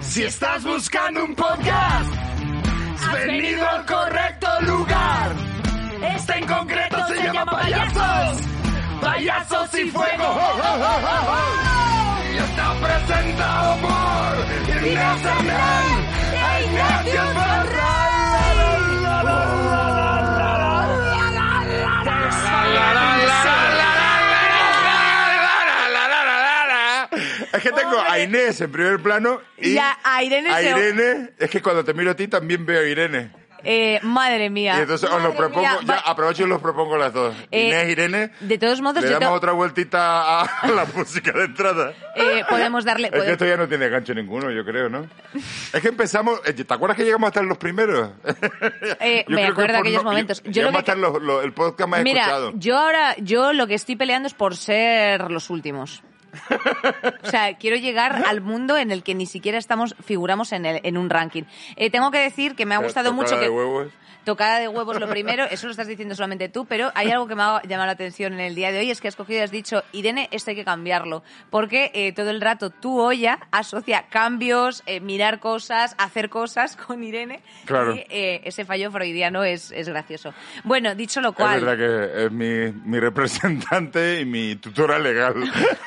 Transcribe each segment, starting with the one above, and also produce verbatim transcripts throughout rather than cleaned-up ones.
Si estás buscando un podcast, has venido al correcto lugar. Este en concreto se llama Payasos, Payasos y Fuego. ¡Oh, oh, oh, oh, oh! Y está presentado por Inés Hernán e Ignacio Ferrer. Es que tengo a Inés en primer plano y, y a, a Irene. A se... Irene, es que cuando te miro a ti también veo a Irene. Eh, madre mía. Y entonces os madre los propongo, mía. ya aprovecho y los propongo las dos. Eh, Inés, Irene. De todos modos, le yo damos te... otra vueltita a la música de entrada. Eh, podemos darle... Es que podemos... esto ya no tiene gancho ninguno, yo creo, ¿no? Es que empezamos... ¿Te acuerdas que llegamos a estar los primeros? Eh, me acuerdo de aquellos no, momentos. Yo, yo lo llegamos que... a estar los, los, el podcast más Mira, escuchado. yo ahora... Yo lo que estoy peleando es por ser los últimos. O sea, quiero llegar al mundo en el que ni siquiera estamos figuramos en, el, en un ranking. Eh, tengo que decir que me ha gustado Tocada mucho que... de huevos. Tocada de huevos lo primero, eso lo estás diciendo solamente tú, pero hay algo que me ha llamado la atención en el día de hoy, es que has cogido y has dicho, Irene, esto hay que cambiarlo, porque eh, todo el rato tu olla asocia cambios, eh, mirar cosas, hacer cosas con Irene, claro. Y eh, ese fallo freudiano es, es gracioso. Bueno, dicho lo cual... Es verdad que es mi, mi representante y mi tutora legal.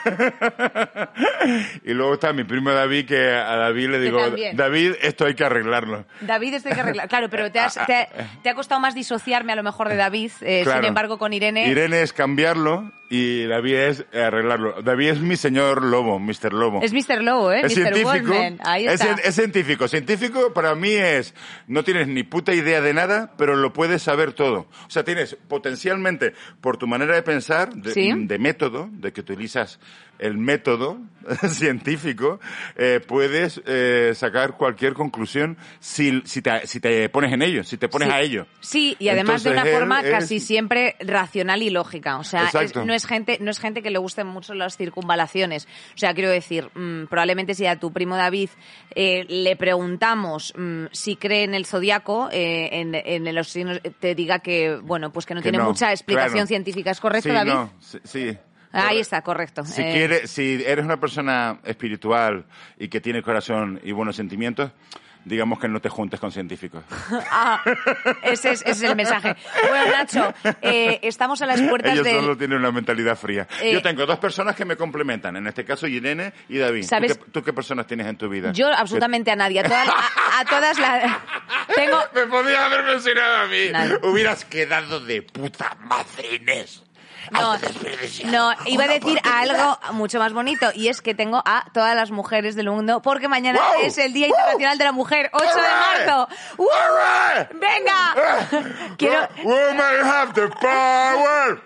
Y luego está mi primo David, que a David le digo, David, esto hay que arreglarlo. David, esto hay que arreglarlo. Claro, pero te, has, te, te ha costado más disociarme a lo mejor de David, eh, claro. Sin embargo con Irene... Irene es cambiarlo y David es arreglarlo. David es mi señor Lobo, mister Lobo. Es mister Lobo, ¿eh? Es mister científico. Wallman. Ahí está. Es, es científico. Científico para mí es, no tienes ni puta idea de nada, pero lo puedes saber todo. O sea, tienes potencialmente, por tu manera de pensar, de, ¿Sí? de método, de que utilizas el método científico, eh, puedes eh, sacar cualquier conclusión si, si, te, si te pones en ello, si te pones sí. a ello. Sí, y además Entonces, de una forma es... casi siempre racional y lógica. O sea, es, no es gente no es gente que le gusten mucho las circunvalaciones. O sea, quiero decir, mmm, probablemente si a tu primo David eh, le preguntamos mmm, si cree en el zodiaco, eh, en, en los signos, te diga que, bueno, pues que no que tiene no, mucha explicación claro. científica. ¿Es correcto, sí, David? No, sí, sí. Ahí está, correcto. Si, eh... quiere, si eres una persona espiritual y que tiene corazón y buenos sentimientos, digamos que no te juntes con científicos. Ah, ese es, ese es el mensaje. Bueno, Nacho, eh, estamos a las puertas Ellos de... solo tienen una mentalidad fría. Eh, Yo tengo dos personas que me complementan, en este caso Irene y David. ¿Sabes? ¿Tú, qué, ¿Tú qué personas tienes en tu vida? Yo absolutamente a nadie. A todas, a, a todas las... Tengo... Me podías haber mencionado a mí. Nadie. Hubieras quedado de puta madre, Inés. No, no, iba a decir algo mucho más bonito, y es que tengo a todas las mujeres del mundo, porque mañana wow, es el Día wow, Internacional de la Mujer, ocho de marzo. ¡Uh! Right. ¡Venga! Quiero... Women have the power.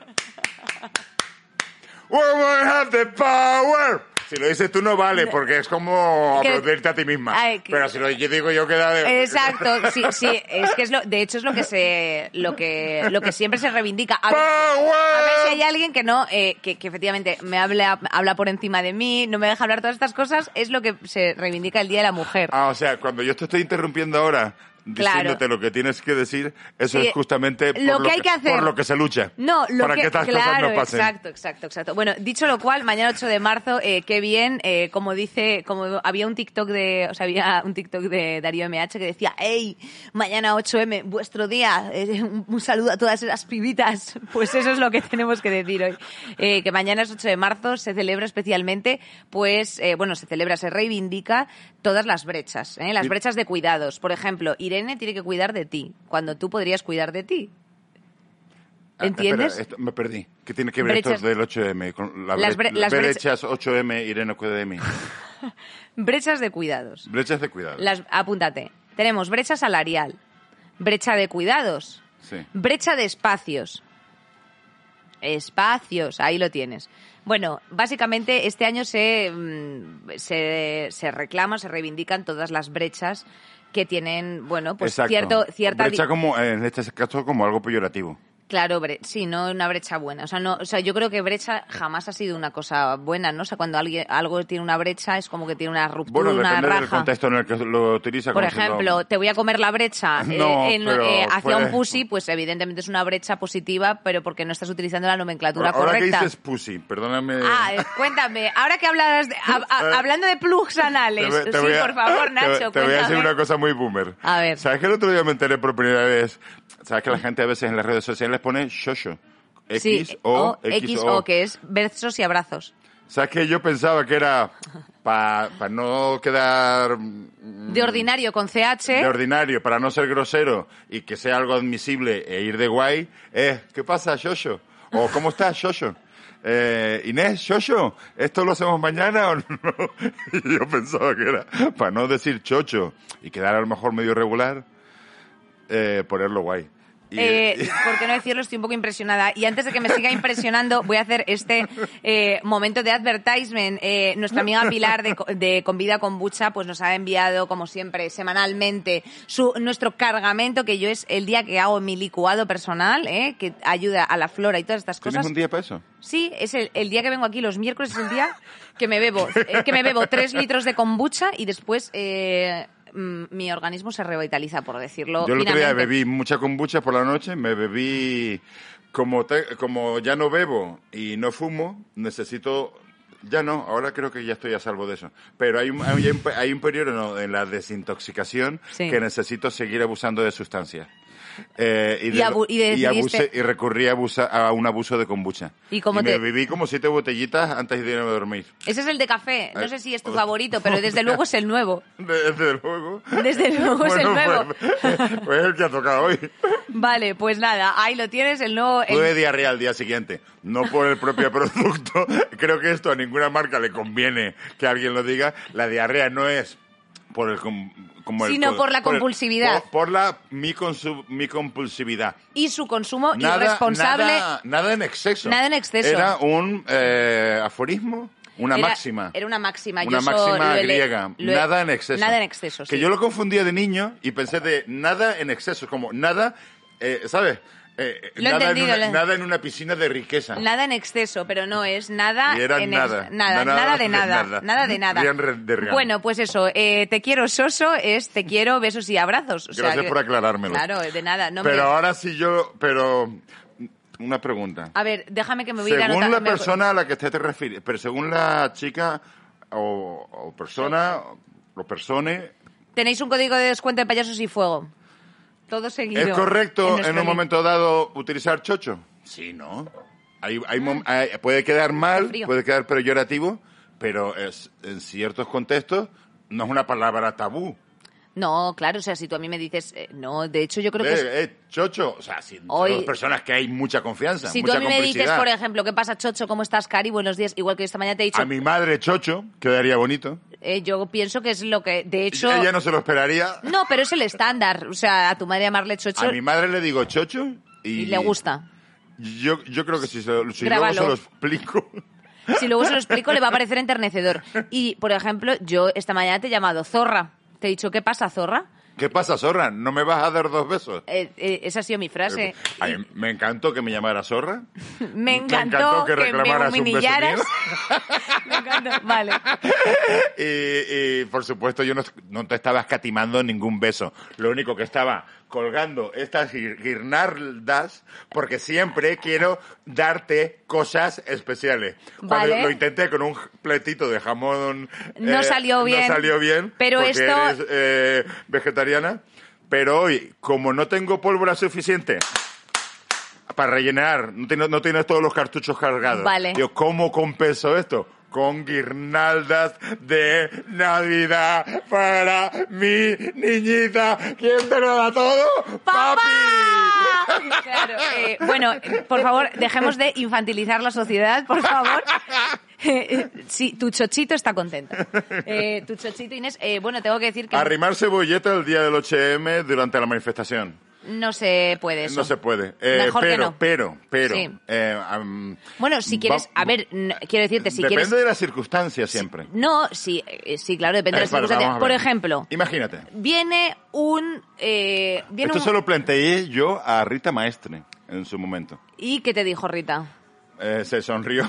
Women have the power. Si lo dices tú no vale, porque es como que, aplaudirte a ti misma. Ay, que, pero si lo yo digo yo queda de... Exacto, sí, sí, es que es lo, de hecho es lo que se, lo que, lo que siempre se reivindica. A ver, a ver si hay alguien que no, eh, que, que efectivamente me habla, habla por encima de mí, no me deja hablar todas estas cosas, es lo que se reivindica el Día de la Mujer. Ah, o sea, cuando yo te estoy interrumpiendo ahora, diciéndote claro. lo que tienes que decir, eso sí, es justamente por lo que lo hay que, que hacer. por lo que se lucha. No, lo para que, que estas claro, cosas no pasen. Exacto, exacto, exacto. Bueno, dicho lo cual, mañana ocho de marzo, eh, qué bien, eh, como dice, como había un TikTok de, o sea, había un TikTok de Darío M H que decía, hey, mañana ocho eme, vuestro día, eh, un, un saludo a todas esas pibitas. Pues eso es lo que tenemos que decir hoy. Eh, que mañana es ocho de marzo, se celebra especialmente, pues, eh, bueno, se celebra, se reivindica todas las brechas, ¿eh? Las brechas de cuidados. Por ejemplo, Irene tiene que cuidar de ti, cuando tú podrías cuidar de ti. ¿Entiendes? Ah, espera, esto, me perdí. ¿Qué tiene que ver brechas... esto del ocho eme? Con la las, bre las brecha... brechas ocho eme, Irene cuida de mí. Brechas de cuidados. Brechas de cuidados. Las, apúntate. Tenemos brecha salarial, brecha de cuidados, sí. brecha de espacios. Espacios, ahí lo tienes. Bueno, básicamente este año se, se, se reclaman, se reivindican todas las brechas que tienen, bueno, pues Exacto. cierto, cierta... Brecha como, en este caso como algo peyorativo. Claro, bre- sí, no una brecha buena. O sea, no, o sea, yo creo que brecha jamás ha sido una cosa buena, ¿no? O sea, cuando alguien algo tiene una brecha es como que tiene una ruptura, Bueno, una depende raja. del contexto en el que lo utiliza. Por como si lo- ejemplo, te voy a comer la brecha eh, No, en- pero eh, hacia puede- un pussy, pues evidentemente es una brecha positiva, pero porque no estás utilizando la nomenclatura Ahora correcta. que dices pussy, perdóname. Ah, eh, cuéntame, ahora que hablas de, a- a- hablando de plugs anales, Te voy- te sí, voy a- por favor, te- Nacho, Te, voy a decir cuéntame. una cosa muy boomer. A ver. ¿Sabes que el otro día me enteré por primera vez? ¿Sabes que la gente a veces en las redes sociales pone shosho? X Sí, O X O, que es besos y abrazos. ¿Sabes que yo pensaba que era para no quedar mm, De ordinario con C H. de ordinario, para no ser grosero y que sea algo admisible e ir de guay? Es, ¿qué pasa, shosho? O ¿cómo estás, shosho? Eh, Inés, shosho, ¿esto lo hacemos mañana o no? Y yo pensaba que era para no decir chocho y quedar a lo mejor medio regular, eh, ponerlo guay. Y, Eh, por qué no decirlo, estoy un poco impresionada. Y antes de que me siga impresionando, voy a hacer este eh, momento de advertisement. Eh, nuestra amiga Pilar de, de Convida Kombucha pues nos ha enviado, como siempre, semanalmente, su nuestro cargamento, que yo es el día que hago mi licuado personal, eh, que ayuda a la flora y todas estas ¿Tienes cosas. un día para eso? Sí, es el, el día que vengo aquí, los miércoles es el día que me bebo, eh, que me bebo tres litros de kombucha y después... Eh, mi organismo se revitaliza, por decirlo Yo el otro día finamente. bebí mucha kombucha por la noche, me bebí, como, te- como ya no bebo y no fumo, necesito, ya no, ahora creo que ya estoy a salvo de eso, pero hay un, hay un, hay un periodo ¿no? en la desintoxicación Sí. que necesito seguir abusando de sustancias. Eh, y, Y de- abu- y decidiste- abusé- y recurrí a, abusa- a un abuso de kombucha. ¿Y cómo me te- bebí como siete botellitas antes de irme a dormir. Ese es el de café. No Ay, sé si es tu oh. favorito, pero desde luego es el nuevo. Desde luego. Desde luego es el Bueno, nuevo. Pues, pues es el que ha tocado hoy. Vale, pues nada, ahí lo tienes, el nuevo... el- Tuve diarrea al día siguiente, no por el propio producto. Creo que esto a ninguna marca le conviene que alguien lo diga. La diarrea no es por el com- como el- Sino por la el- compulsividad. por, por la mi, consu- mi compulsividad. Y su consumo Nada, irresponsable. Nada, nada en exceso. Nada en exceso. Era un eh, aforismo, una Era- máxima. Era una máxima. Una Yo eso máxima lo he le- griega. lo he- Nada en exceso. Nada en exceso, Que sí. yo lo confundía de niño y pensé de nada en exceso, como nada, eh, ¿sabes? Eh, Lo he nada, en entendido, una, lo he- nada en una piscina de riqueza. Nada en exceso, pero no es nada. Y era en nada. ex- nada, Nada nada de de nada. nada. Nada de nada. Rian re- de rian. Bueno, pues eso. eh, te quiero, Soso, es te quiero, besos y abrazos. O sea, Gracias que- por aclarármelo. Claro, de nada. No pero me- ahora sí yo, pero una pregunta. A ver, déjame que me voy a ir Según la anotando- me- persona a la que usted te refiere, pero según la chica o, o persona o persone, Tenéis un código de descuento de payasos y fuego. Todo seguido. ¿es correcto en, nuestro un link. momento dado utilizar chocho? Sí, ¿no? Hay, hay mom- hay- puede quedar mal, Qué frío. puede quedar peyorativo, pero es, en ciertos contextos no es una palabra tabú. No, claro, o sea, si tú a mí me dices, eh, no, de hecho yo creo que es- Eh, eh, chocho, o sea, si Hoy- son dos personas que hay mucha confianza, si tú mucha a mí me dices, complicidad. por ejemplo, ¿qué pasa, Chocho? ¿Cómo estás, Cari? Buenos días. Igual que esta mañana te he dicho, A mi madre chocho, quedaría bonito. eh, yo pienso que es lo que, de hecho... Ella no se lo esperaría. No, pero es el estándar. O sea, a tu madre llamarle Chocho A mi madre le digo chocho y... y le gusta. Yo, yo creo que si, se, si luego Grábalo. se lo explico... Si luego se lo explico, le va a parecer enternecedor. Y, por ejemplo, yo esta mañana te he llamado Zorra. Te he dicho, ¿qué pasa, Zorra? ¿Qué pasa, zorra? ¿No me vas a dar dos besos? Eh, eh, esa ha sido mi frase. Ay, me encantó que me llamara zorra. Me encantó que, me reclamaras un beso humillaras. mío. Me encantó. Vale. Y, y, por supuesto yo no, no te estaba escatimando ningún beso. Lo único que estaba colgando estas guir- guirnaldas porque siempre quiero darte cosas especiales. Cuando Vale. lo intenté con un platito de jamón... No eh, salió bien. No salió bien. Pero porque esto- eres eh, vegetariana. Pero hoy, como no tengo pólvora suficiente para rellenar, no tienes, no tienes todos los cartuchos cargados. Vale. Yo, ¿cómo compenso esto? Con guirnaldas de Navidad para mi niñita. ¿Quién te lo da todo? ¡Papá! ¡Papi! Claro, eh, bueno, eh, por favor, dejemos de infantilizar la sociedad, por favor. Eh, eh, sí, tu chochito está contenta. Eh, tu chochito, Inés, eh, bueno, tengo que decir que Arrimar cebolleta el día del ocho eme durante la manifestación. no se puede eso. No se puede. Eh, Mejor que pero, no. pero, pero, Sí. eh, am, Bueno, si quieres, va- a ver, n- quiero decirte, si depende quieres... de las circunstancias siempre. No, sí, eh, sí, claro, depende de Eh, las vale, circunstancias. vamos a Por ver. ejemplo, Imagínate. viene un... Eh, viene Esto un... se lo planteé yo a Rita Maestre en su momento. ¿Y qué te dijo Rita? Eh, se sonrió.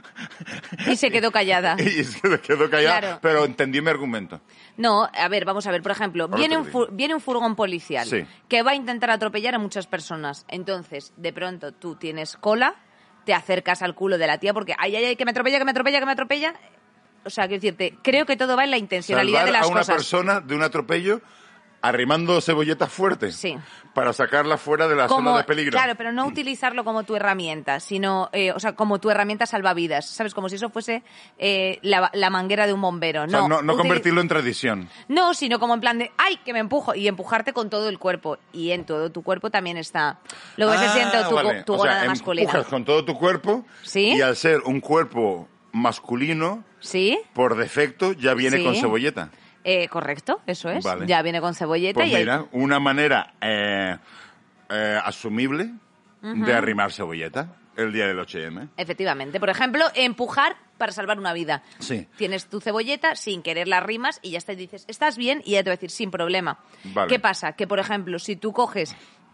Y se quedó callada. Y se quedó callada, Claro. pero entendió mi argumento. No, a ver, vamos a ver, por ejemplo, Ahora viene te un, lo fu- digo. viene un furgón policial Sí. que va a intentar atropellar a muchas personas. Entonces, de pronto, tú tienes cola, te acercas al culo de la tía porque, ay, ay, ay, que me atropella, que me atropella, que me atropella. O sea, quiero decirte, creo que todo va en la intencionalidad Salvar de las a una cosas. persona de un atropello arrimando cebolletas fuertes. Sí. Para sacarla fuera de la Como- zona de peligro. Claro, pero no utilizarlo como tu herramienta, sino, eh, o sea, como tu herramienta salvavidas, ¿sabes? Como si eso fuese eh, la, la manguera de un bombero. O sea, no, no, no utili- convertirlo en tradición. No, sino como en plan de, ¡ay, que me empujo! Y empujarte con todo el cuerpo. Y en todo tu cuerpo también está lo que viene siendo tu, Ah, vale. tu O sea, gónada masculina. empujas con todo tu cuerpo. Sí. Y al ser un cuerpo masculino, ¿Sí? por defecto, ya viene Sí. con cebolleta. Eh, correcto, eso es. Vale. Ya viene con cebolleta Pues y ahí- mira, una manera eh, eh, asumible de arrimar cebolleta el día del ocho eme. efectivamente. Por ejemplo, empujar para salvar una vida. Sí. Tienes tu cebolleta, sin querer la rimas y ya te dices, ¿estás bien? Y ya te va a decir, sin problema. Vale. ¿Qué pasa? Que, por ejemplo, si tú coges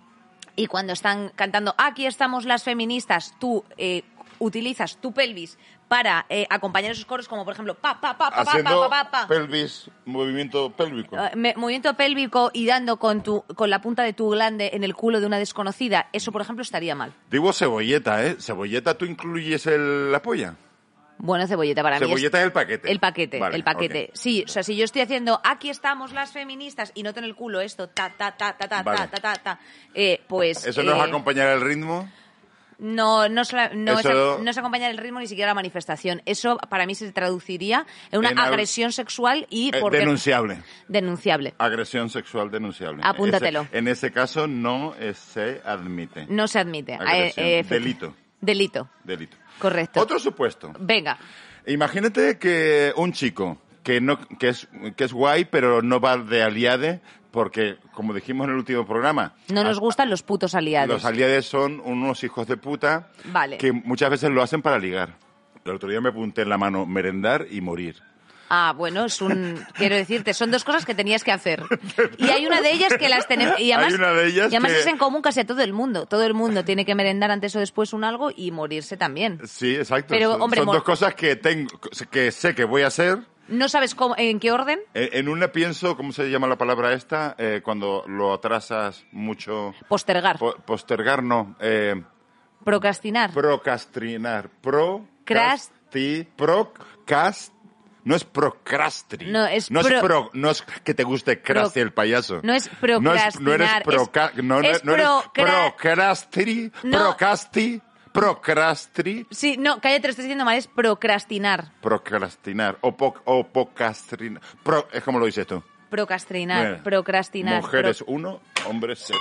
y cuando están cantando, aquí estamos las feministas, tú eh, utilizas tu pelvis para eh, acompañar esos coros, como por ejemplo, pa, pa, pa, pa, pa, Haciendo pa, pa, pa. pelvis, movimiento pélvico. Eh, me- movimiento pélvico y dando con tu con la punta de tu glande en el culo de una desconocida, eso, por ejemplo, estaría mal. Digo cebolleta, ¿eh? ¿Cebolleta tú incluyes el, la polla? Bueno, cebolleta para mí es... Cebolleta es el paquete. El paquete, Vale, el paquete. ok. Sí, o sea, si yo estoy haciendo, aquí estamos las feministas, y noto en el culo esto, ta, ta, ta, ta, ta, Vale. ta, ta, ta, ta, eh, pues... ¿Eso no es eh, acompañar el ritmo? No, no, sola- no, Eso- es, no es acompañar el ritmo ni siquiera la manifestación. Eso para mí se traduciría en una En al- agresión sexual y... Eh, porque- denunciable. Denunciable. Agresión sexual denunciable. Apúntatelo. Ese- en ese caso no eh, se admite. No se admite. Agresión. Eh, eh, efecti- Delito. Delito, Delito. correcto. Otro supuesto. Venga. Imagínate que un chico que no que es que es guay pero no va de aliade porque como dijimos en el último programa No nos a- gustan los putos aliados. los aliades son unos hijos de puta Vale. que muchas veces lo hacen para ligar. El otro día me apunté en la mano merendar y morir. Ah, bueno, es un... Quiero decirte, son dos cosas que tenías que hacer. Y hay una de ellas que las tenemos... Y además, Hay una de ellas y además que- es en común casi a todo el mundo. Todo el mundo tiene que merendar antes o después un algo y morirse también. Sí, exacto. Pero, son hombre, son mor- dos cosas que tengo que sé que voy a hacer. ¿No sabes cómo, en qué orden? En en una pienso, ¿cómo se llama la palabra esta? Eh, cuando lo atrasas mucho. Postergar. Po- postergar, no. Eh, Procrastinar. procrastinar. Crast- Procrasti. Procast. No es procrastri. No, es no pro- es pro- no es que te guste Krusty el payaso. no es No, es- no eres procrastinar, proca- es- no, es no eres procra- procrastri. No. Procasti. Procrastri. Sí, no, cállate, te lo estoy diciendo mal, es procrastinar. Procrastinar. O, po, o pocastrinar. Pro, es como lo dices tú. Procrastinar, Bueno, procrastinar. Mujeres pro- uno, hombres cero.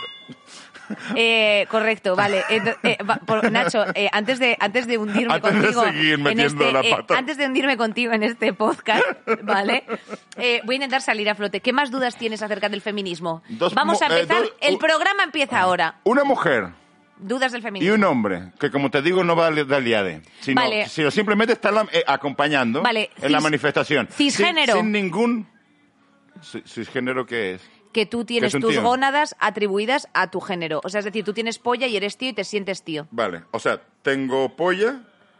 Eh, correcto, vale. Ento- eh, va- por- Nacho, eh, antes de antes de hundirme Antes de contigo seguir en metiendo este, la eh, pata. antes de hundirme contigo en este podcast, vale, eh, voy a intentar salir a flote. ¿Qué más dudas tienes acerca del feminismo? Dos Vamos a mu- eh, empezar. dos- El u- programa empieza ahora. Una mujer Dudas del y feminismo. un hombre, que como te digo no va de aliade, sino, Vale. sino simplemente está la- eh, acompañando Vale, en la cis- manifestación. cisgénero. Sin, sin ningún... ci- ¿Cisgénero qué es? Que tú tienes ¿Que es un tus tío? gónadas atribuidas a tu género. O sea, es decir, tú tienes polla y eres tío y te sientes tío. Vale, o sea, tengo polla,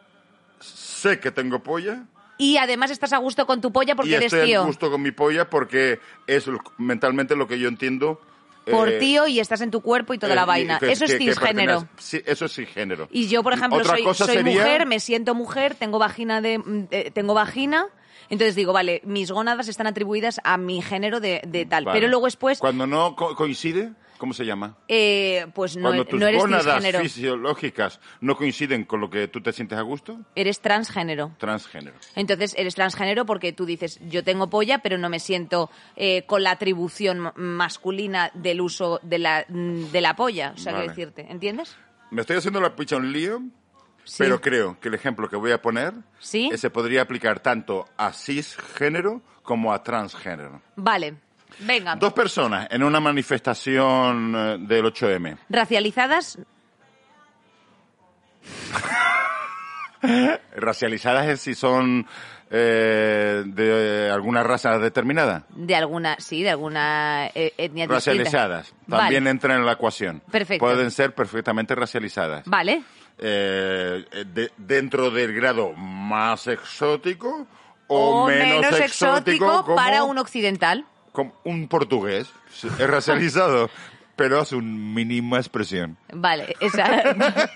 sé que tengo polla... Y además estás a gusto con tu polla porque y eres estoy tío. a gusto con mi polla porque es lo- mentalmente lo que yo entiendo. Por eh, tío y estás en tu cuerpo y toda eh, la y vaina. que- Eso es que- que cisgénero. pertenece- sí, eso es cisgénero. Y yo, por ejemplo, Otra soy, cosa soy sería- mujer, me siento mujer, tengo vagina de, de- tengo vagina, entonces digo, vale, mis gónadas están atribuidas a mi género de, de tal. Vale. Pero luego después, Cuando no co- coincide, ¿cómo se llama? eh, pues no, Cuando tus no eres gónadas cisgénero, fisiológicas no coinciden con lo que tú te sientes a gusto, eres transgénero. transgénero. Entonces eres transgénero porque tú dices, yo tengo polla, pero no me siento eh, con la atribución ma- masculina del uso de la, de la polla. O sea, Vale. qué decirte, ¿entiendes? Me estoy haciendo la picha un lío, Sí. pero creo que el ejemplo que voy a poner Sí. eh, se podría aplicar tanto a cisgénero como a transgénero. Vale, venga. Dos personas en una manifestación eh, del ocho eme. Racializadas, Racializadas es si son eh, de alguna raza determinada. De alguna, sí, de alguna eh, etnia Racializadas. distinta. También Vale. entran en la ecuación. Perfecto. Pueden ser perfectamente racializadas. Vale. Eh, de- dentro del grado más exótico o, O menos exótico como, para un occidental. como un portugués. Sí, es racializado, pero hace una mínima expresión. Vale, esa...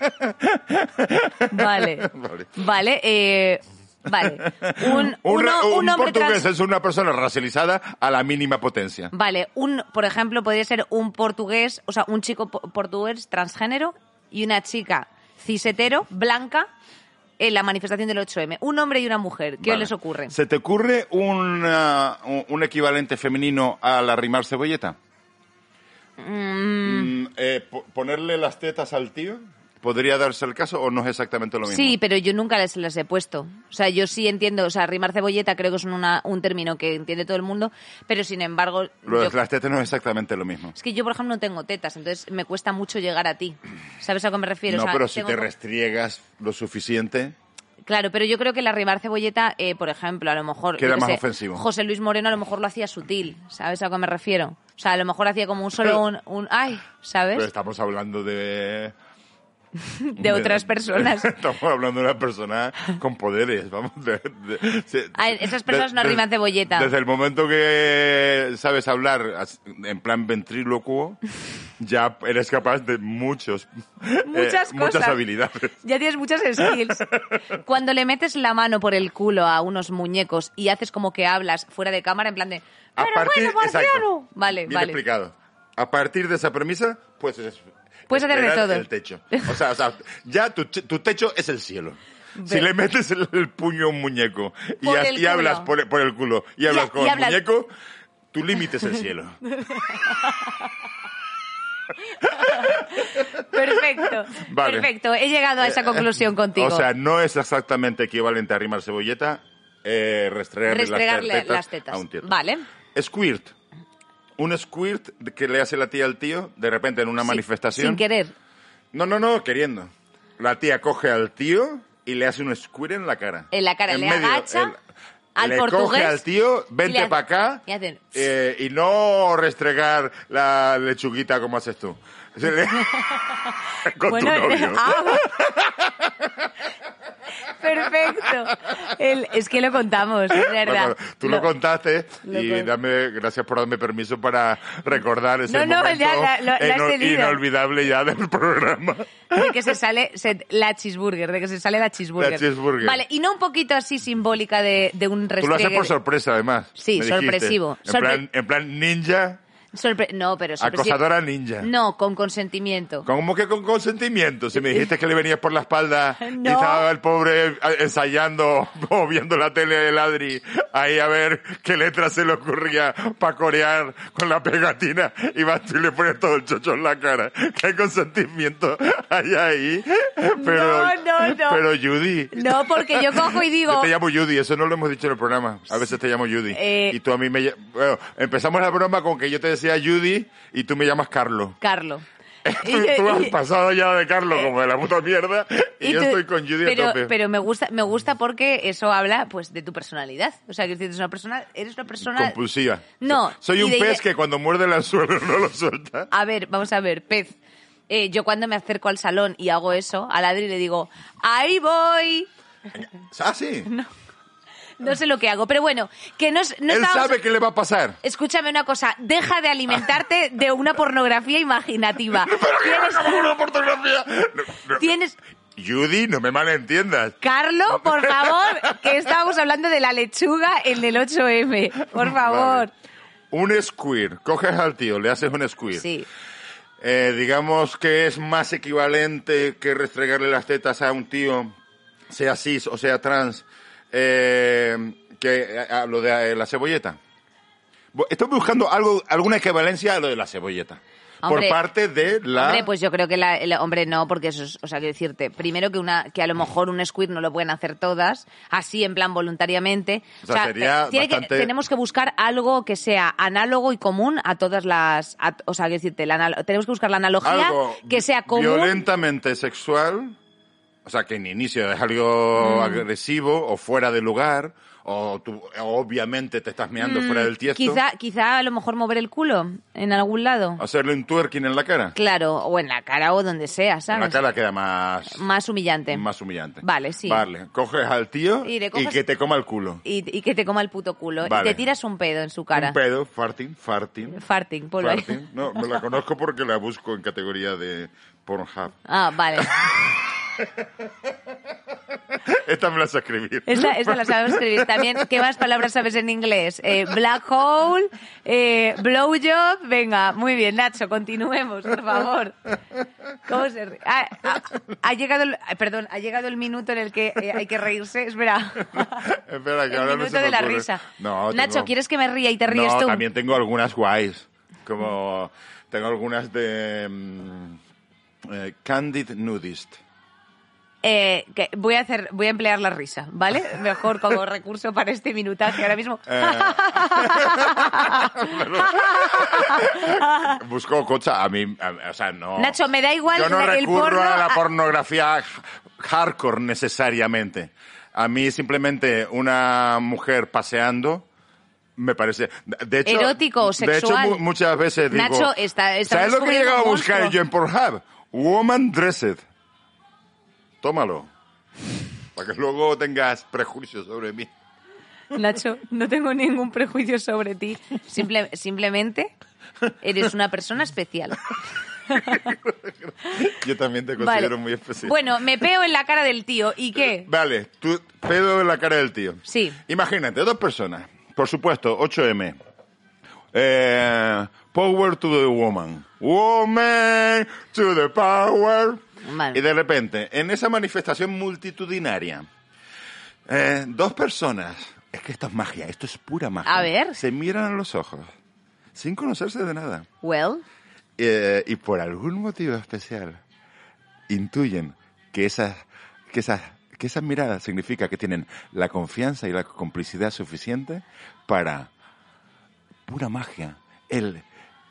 vale. Vale. Vale, eh... Vale. Un, Un, ra- uno- un un hombre portugués trans- es una persona racializada a la mínima potencia. Vale, un, por ejemplo, podría ser un portugués, o sea, un chico po- portugués transgénero y una chica cisetero, blanca, en la manifestación del ocho eme. Un hombre y una mujer. ¿Qué Vale. les ocurre? ¿Se te ocurre un, uh, un, un equivalente femenino al arrimar cebolleta? Mm, eh, po- ¿Ponerle las tetas al tío? ¿Podría darse el caso o no es exactamente lo mismo? Sí, pero yo nunca les, les he puesto. O sea, yo sí entiendo, o sea, rimar cebolleta creo que es una, un término que entiende todo el mundo, pero sin embargo... Lo de yo- las tetas no es exactamente lo mismo. es que yo, por ejemplo, no tengo tetas, entonces me cuesta mucho llegar a ti. ¿Sabes a qué me refiero? No, O sea, pero si tengo te co- restriegas lo suficiente... Claro, pero yo creo que el arrimar cebolleta, eh, por ejemplo, a lo mejor... Queda yo qué más sé, ofensivo. José Luis Moreno a lo mejor lo hacía sutil, ¿sabes a qué me refiero? O sea, a lo mejor hacía como un solo un... un ¡ay! ¿Sabes? Pero estamos hablando de... De otras personas. Estamos hablando de una persona con poderes, vamos. De, de- se- A ver, esas personas no de- riman cebolleta. Desde el momento que sabes hablar as- en plan ventrílocuo, ya eres capaz de muchos, Muchas eh, muchas cosas. habilidades. Ya tienes muchas skills. Cuando le metes la mano por el culo a unos muñecos y haces como que hablas fuera de cámara en plan de... A "Pero partir, bueno, marciano". exacto. Vale, Bien vale. explicado. A partir de esa premisa, pues es- Puedes hacer de esperar todo. el techo. O sea, o sea, ya tu, tu techo es el cielo. Si Ve. le metes el, el puño a un muñeco y, Por ha- el y hablas culo. por, por el culo y hablas y con el hablas- muñeco, tu límite es el cielo. Perfecto. Vale. Perfecto. He llegado a esa conclusión contigo. O sea, no es exactamente equivalente a arrimar cebolleta, eh, restregarle, Restregarle las, tetas las tetas. a un tío. Vale. Squirt. Un squirt que le hace la tía al tío, de repente en una Sí, manifestación. Sin querer. No, no, no, queriendo. La tía coge al tío y le hace un squirt en la cara. En la cara, le medio, agacha el- al le portugués coge al tío, y le vente hace- para acá, y hacen- eh, y no restregar la lechuguita como haces tú. Se le- Con Bueno, tu novio. ah, perfecto. El- es que lo contamos, es verdad. Bueno, tú lo, contaste lo y con- dame, gracias por darme permiso para recordar ese No, no, momento ya la- lo- lo has ino- tenido. inolvidable ya del programa. De que se sale se- la cheeseburger, de que se sale la cheeseburger. La cheeseburger. Vale, y no un poquito así simbólica de, de un Tú lo restriegue. haces por sorpresa, además. Sí, me dijiste. sorpresivo. En, Sorpre- plan, en plan ninja, Sorpre- no, pero sorpresivo. acosadora ninja. No, con consentimiento. ¿Cómo que con consentimiento? Si me dijiste que le venías por la espalda y No. estaba el pobre ensayando o viendo la tele de Ladri ahí a ver qué letra se le ocurría para corear con la pegatina y vas tú y le pones todo el chocho en la cara. ¿Qué consentimiento hay ahí? Pero, No, no, no. Pero Judy... No, porque yo cojo y digo... Yo te llamo Judy, eso no lo hemos dicho en el programa. A veces te llamo Judy. Eh. Y tú a mí me... ll- Bueno, empezamos la broma con que yo te decía Judy y tú me llamas Carlo. Carlo. Tú, tú has pasado ya de Carlos como de la puta mierda y, Y yo tú- estoy con Judy pero, a tope. Pero me gusta, me gusta porque eso habla pues de tu personalidad. O sea, que eres una persona, eres una persona... Compulsiva. No, Soy y un de- pez que cuando muerde el anzuelo no lo suelta. A ver, vamos a ver, pez. Eh, yo cuando me acerco al salón y hago eso, a Adri le digo, ¡ahí voy! Ah, sí. No sé lo que hago, pero bueno, que no, es- no Él estábamos- sabe qué le va a pasar. Escúchame una cosa, deja de alimentarte de una pornografía imaginativa. Tienes... Una fotografía. No, no. Tienes... Judy, no me malentiendas. Carlo, por favor, que estábamos hablando de la lechuga en el ocho eme. Por favor. Vale. Un squirt. Coges al tío, le haces un squirt. Sí. Eh, digamos que es más equivalente que restregarle las tetas a un tío, sea cis o sea trans, eh, que a, a lo de eh, la cebolleta. Bu- Estoy buscando algo, alguna equivalencia a lo de la cebolleta. Hombre, por parte de la... Hombre, pues yo creo que la, el hombre no, porque eso es, o sea, quiero decirte, primero que una, que a lo mejor un squirt no lo pueden hacer todas, así en plan voluntariamente. O sea, sería tiene que- bastante- tenemos que buscar algo que sea análogo y común a todas las, a- o sea, quiero decirte, la anal- tenemos que buscar la analogía algo que sea común. violentamente sexual, o sea, que en inicio es algo Mm. agresivo o fuera de lugar, O tú, obviamente, te estás meando mm, fuera del tiesto. Quizá, quizá a lo mejor mover el culo en algún lado. Hacerle un twerking en la cara. Claro, o en la cara o donde sea, ¿sabes? En la cara queda más... Más humillante. Más humillante. Vale, sí. Vale, coges al tío y, coges... y que te coma el culo. Y, y que te coma el puto culo. Vale. Y te tiras un pedo en su cara. Un pedo, farting, farting. Farting, por ahí. Farting. No, me la conozco porque la busco en categoría de Pornhub. Ah, vale. Esta me la sé escribir. Esta, esta la sabemos escribir también. ¿Qué más palabras sabes en inglés? Eh, black hole, eh, blowjob. Venga, muy bien, Nacho, continuemos, por favor. ¿Cómo se ríe? Ah, ha, ha llegado el, perdón, ha llegado el minuto en el que eh, hay que reírse. Espera. Espera, que el ahora minuto no se me de la ocurre. risa. No, Nacho, tengo... ¿quieres que me ría y te ríes no, tú? También tengo algunas guays. Como tengo algunas de um, eh, Candid Nudist. Eh, que voy a hacer, voy a emplear la risa, ¿vale? Mejor como recurso para este minutaje ahora mismo. Eh... Busco cocha, a mí, a, o sea, no. Nacho, me da igual. Yo no el recurro porno a la a... pornografía hardcore necesariamente. A mí simplemente una mujer paseando me parece, de hecho, erótico o sexual. De hecho, muchas veces digo, Nacho, está, ¿sabes lo que he llegado a buscar yo en Pornhub? Woman dressed. Tómalo. Para que luego tengas prejuicios sobre mí. Nacho, no tengo ningún prejuicio sobre ti. Simple, simplemente eres una persona especial. Yo también te considero vale. muy especial. Bueno, me peo en la cara del tío. ¿Y qué? Vale, tú pedo en la cara del tío. Sí. Imagínate, dos personas. Por supuesto, ocho eme. Eh, power to the woman. Woman to the power. Vale. Y de repente, en esa manifestación multitudinaria, eh, dos personas, es que esto es magia, esto es pura magia. A ver. Se miran a los ojos, sin conocerse de nada. Well. Eh, y por algún motivo especial, intuyen que esas, que esas, que esas miradas significa que tienen la confianza y la complicidad suficiente para, pura magia, él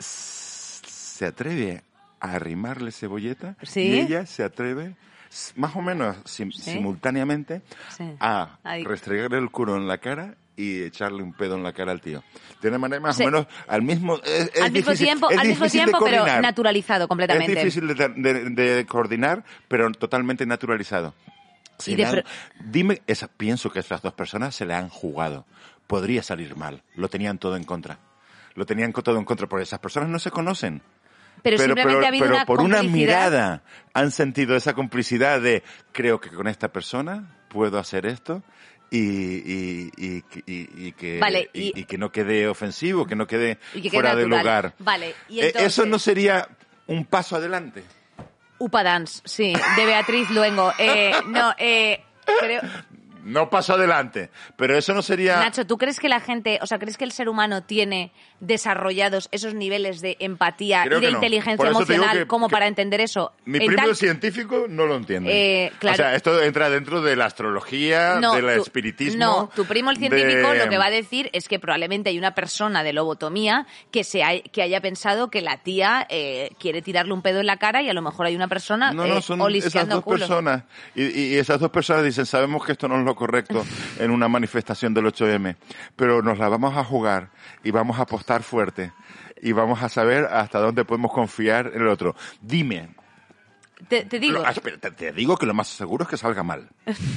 se atreve a arrimarle cebolleta, ¿sí? Y ella se atreve, más o menos sim- ¿sí? simultáneamente, sí. a Ay. restregarle el culo en la cara y echarle un pedo en la cara al tío. De una manera más sí. o menos al mismo es, es al mismo difícil, tiempo, es al mismo tiempo pero naturalizado completamente. Es difícil de, de, de coordinar, pero totalmente naturalizado. Se de han, pro... Dime, esa, pienso que esas dos personas se le han jugado. Podría salir mal. Lo tenían todo en contra. Lo tenían todo en contra, porque esas personas no se conocen. Pero, pero simplemente pero, ha habido pero una por complicidad. Una mirada han sentido esa complicidad de creo que con esta persona puedo hacer esto y, y, y, y, y, que, vale, y, y, y que no quede ofensivo, que no quede que fuera quede de lugar. Vale, y entonces... ¿Eso no sería un paso adelante? Upa Dance, sí, de Beatriz Luengo. Eh, no, eh, creo... No paso adelante, pero eso no sería... Nacho, ¿tú crees que la gente, o sea, crees que el ser humano tiene desarrollados esos niveles de empatía Creo y de no. inteligencia emocional que, como que para entender eso? Mi primo tal... científico no lo entiende. Eh, claro. O sea, esto entra dentro de la astrología, no, del tu, espiritismo... No, tu primo el científico de... lo que va a decir es que probablemente hay una persona de lobotomía que, se ha, que haya pensado que la tía eh, quiere tirarle un pedo en la cara y a lo mejor hay una persona no, no, eh, son olisqueando esas dos culos. personas. Y, y esas dos personas dicen, sabemos que esto no es lo correcto en una manifestación del ocho eme, pero nos la vamos a jugar y vamos a apostar fuerte y vamos a saber hasta dónde podemos confiar en el otro. Dime. Te, te digo. Lo, espera, te, te digo que lo más seguro es que salga mal.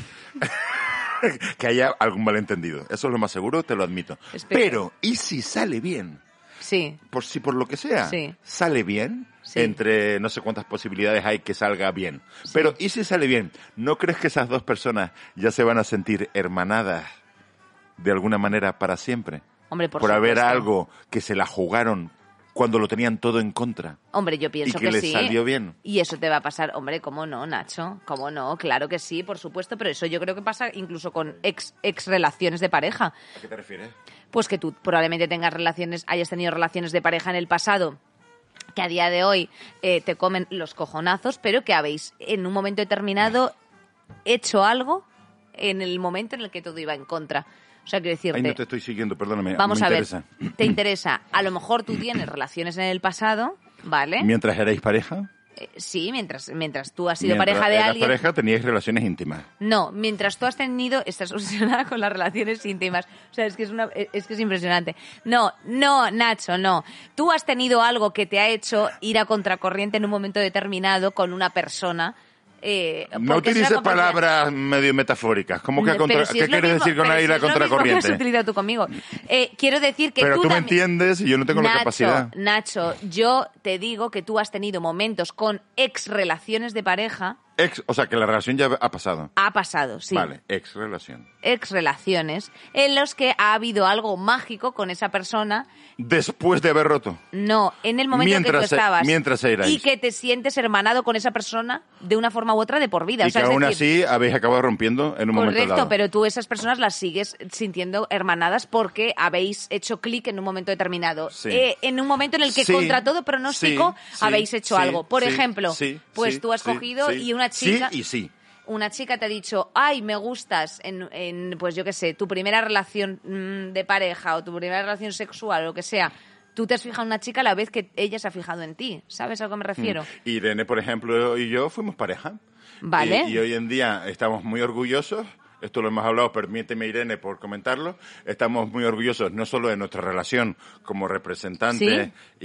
Que haya algún malentendido. Eso es lo más seguro, te lo admito. Espera. Pero, ¿y si sale bien? Sí. Por si por lo que sea, sí. sale bien, sí. Entre no sé cuántas posibilidades hay que salga bien. Sí. Pero, ¿y si sale bien? ¿No crees que esas dos personas ya se van a sentir hermanadas de alguna manera para siempre? Hombre, por, por supuesto. haber algo que se la jugaron cuando lo tenían todo en contra. Hombre, yo pienso y que, que les sí. salió bien. Y eso te va a pasar, hombre, ¿cómo no, Nacho? ¿Cómo no? Claro que sí, por supuesto, pero eso yo creo que pasa incluso con ex, ex relaciones de pareja. ¿A qué te refieres? Pues que tú probablemente tengas relaciones, hayas tenido relaciones de pareja en el pasado que a día de hoy eh, te comen los cojonazos, pero que habéis en un momento determinado hecho algo en el momento en el que todo iba en contra. O sea, quiero decirte... Ahí no te estoy siguiendo, perdóname. Vamos me a interesa. ver, te interesa. A lo mejor tú tienes relaciones en el pasado, ¿vale? Mientras erais pareja. Eh, sí, mientras, mientras tú has sido Mientras pareja de eras alguien... pareja teníais relaciones íntimas. No, mientras tú has tenido... Estás obsesionada con las relaciones íntimas. O sea, es que es, una, es que es impresionante. No, no, Nacho, no. Tú has tenido algo que te ha hecho ir a contracorriente en un momento determinado con una persona... Eh, No utilices palabras medio metafóricas. ¿Cómo que contra... si ¿Qué es lo quieres mismo, decir con pero ir si a es lo mismo contracorriente? que has utilizado tú conmigo. Eh, quiero decir que pero tú tú me también- entiendes y yo no tengo Nacho, la capacidad. Nacho, yo te digo que tú has tenido momentos con ex relaciones de pareja. Ex, o sea, que la relación ya ha pasado. Ha pasado, sí. Vale, ex relación. Ex relaciones en los que ha habido algo mágico con esa persona. Después de haber roto. No, en el momento en que tú Mientras- estabas. mientras erais. Y que te sientes hermanado con esa persona de una forma u otra de por vida. Y O sea, que es aún decir, así habéis acabado rompiendo en un momento correcto, dado. pero tú esas personas las sigues sintiendo hermanadas porque habéis hecho clic en un momento determinado. Sí. Eh, en un momento en el que Sí, contra todo pronóstico sí, sí, habéis hecho sí, algo. Por sí, ejemplo, sí, pues sí, tú has sí, cogido sí. y una chica... Sí y sí. Una chica te ha dicho, ay, me gustas en, en pues yo qué sé, tu primera relación mmm, de pareja o tu primera relación sexual o lo que sea. Tú te has fijado en una chica a la vez que ella se ha fijado en ti. ¿Sabes a lo que me refiero? Y Irene, por ejemplo, y yo fuimos pareja. Vale. Y, y hoy en día estamos muy orgullosos. Esto lo hemos hablado, permíteme, Irene, por comentarlo. Estamos muy orgullosos no solo de nuestra relación como representante y,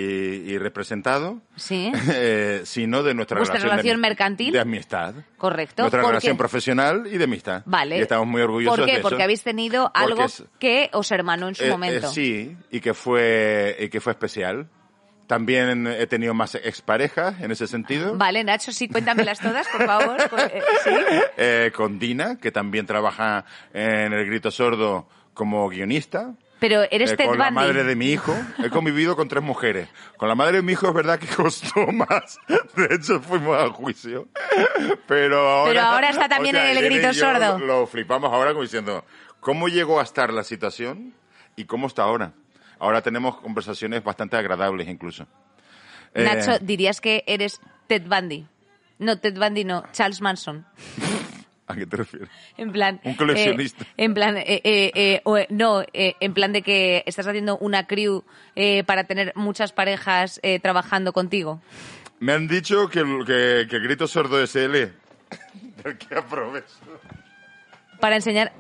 y representado, Sí. eh, sino de nuestra ¿Vuestra relación, relación de, mercantil? de amistad. Correcto. Nuestra ¿Por relación qué? profesional y de amistad. Vale. Y estamos muy orgullosos ¿Por qué? de eso. Porque habéis tenido Porque algo es- que os hermanó en su Eh, momento. eh, sí, y que fue y que fue especial. También he tenido más exparejas en ese sentido. Vale, Nacho, sí, cuéntamelas todas, por favor. Pues, eh, sí. Eh, con Dina, que también trabaja en El Grito Sordo como guionista. Pero eres Eh, Ted con la Bundy. madre de mi hijo. He convivido con tres mujeres. Con la madre de mi hijo es verdad que costó más. De hecho, fuimos a juicio. Pero ahora... Pero ahora está también en El Irene Grito y yo Sordo. Lo, lo flipamos ahora como diciendo, ¿cómo llegó a estar la situación y cómo está ahora? Ahora tenemos conversaciones bastante agradables incluso. Eh, Nacho, dirías que eres Ted Bundy. No, Ted Bundy no, Charles Manson. ¿A qué te refieres? En plan... Un coleccionista. eh, en plan, eh, eh, eh, o, eh, no, eh, en plan de que estás haciendo una crew eh, para tener muchas parejas eh, trabajando contigo. Me han dicho que, el- que, que el Grito Sordo S L, del que aprovecho. Para enseñar...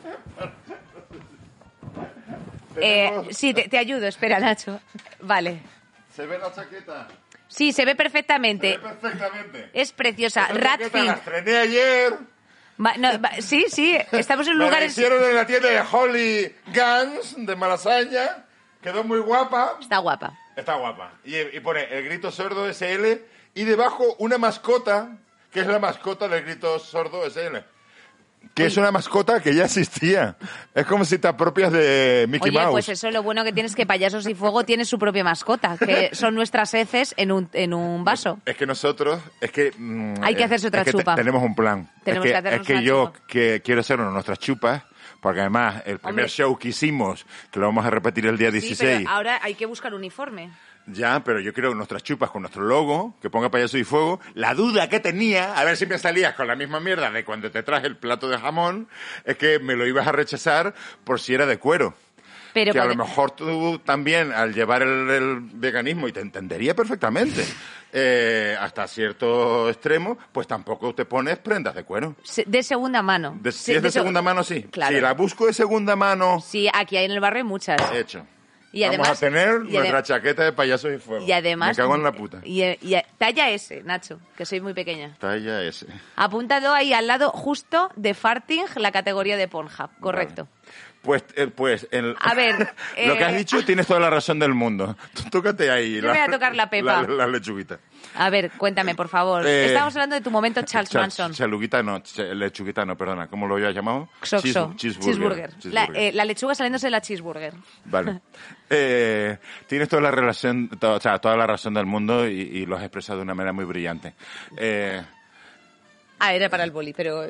Eh, Tenemos- sí, te, te ayudo, espera, Nacho. Vale. ¿Se ve la chaqueta? Sí, se ve Se perfectamente. ve perfectamente. Es preciosa. Esa chaqueta Ratfin. la estrené ayer. Va- no, va- sí, sí, estamos en Me la lugares... hicieron en la tienda de Holly Guns de Malasaña. Quedó muy guapa. Está guapa. Está guapa. Y, y pone el Grito Sordo S L y debajo una mascota, que es la mascota del Grito Sordo S L. Que es una mascota que ya existía. Es como si te apropias de Mickey Oye, Mouse. pues eso lo bueno que tienes es que Payasos y Fuego tiene su propia mascota, que son nuestras heces en un, en un vaso. Es que nosotros, es que... mm, Hay que eh, hacerse otra es que te- chupa. tenemos un plan. Tenemos es que que, hacernos es que una yo chupa. que quiero hacernos nuestras chupas, porque además el primer Hombre. show que hicimos, que lo vamos a repetir el día Sí, dieciséis, pero ahora hay que buscar uniforme. ya, pero yo quiero nuestras chupas con nuestro logo, que ponga Payaso y Fuego. La duda que tenía, a ver si me salías con la misma mierda de cuando te traje el plato de jamón, es que me lo ibas a rechazar por si era de cuero. Pero que a pode- lo mejor tú también, al llevar el, el veganismo, y te entendería perfectamente, eh, hasta cierto extremo, pues tampoco te pones prendas de cuero. se- de segunda mano. De, Se- si es de seg- segunda mano, sí. Claro. Si la busco de segunda mano, Sí, aquí hay en el barrio hay muchas. hecho. Y Vamos además- a tener y nuestra adem- chaqueta de Payasos y Fuego. Y además... Me cago en la puta. Y, y- talla S, Nacho, que soy muy pequeña. Talla S. Apuntado ahí al lado justo de farting la categoría de Pornhub, correcto. Pues, eh, pues el- A ver, lo que has eh, dicho tienes toda la razón del mundo. Tú tócate ahí. Yo me voy a tocar la pepa. La, la lechuguita. A ver, cuéntame, por favor. Eh, Estábamos hablando de tu momento Charles Cha- Manson. Chaluguita no, ch- lechuguita no, perdona. ¿Cómo lo había llamado? Xoxo. Cheese- Cheeseburger. La, cheeseburger. eh, la lechuga saliéndose de la cheeseburger. Vale. Eh, tienes toda la relación, to- o sea, toda la razón del mundo y, y lo has expresado de una manera muy brillante. Eh, Ah, era para el boli, pero...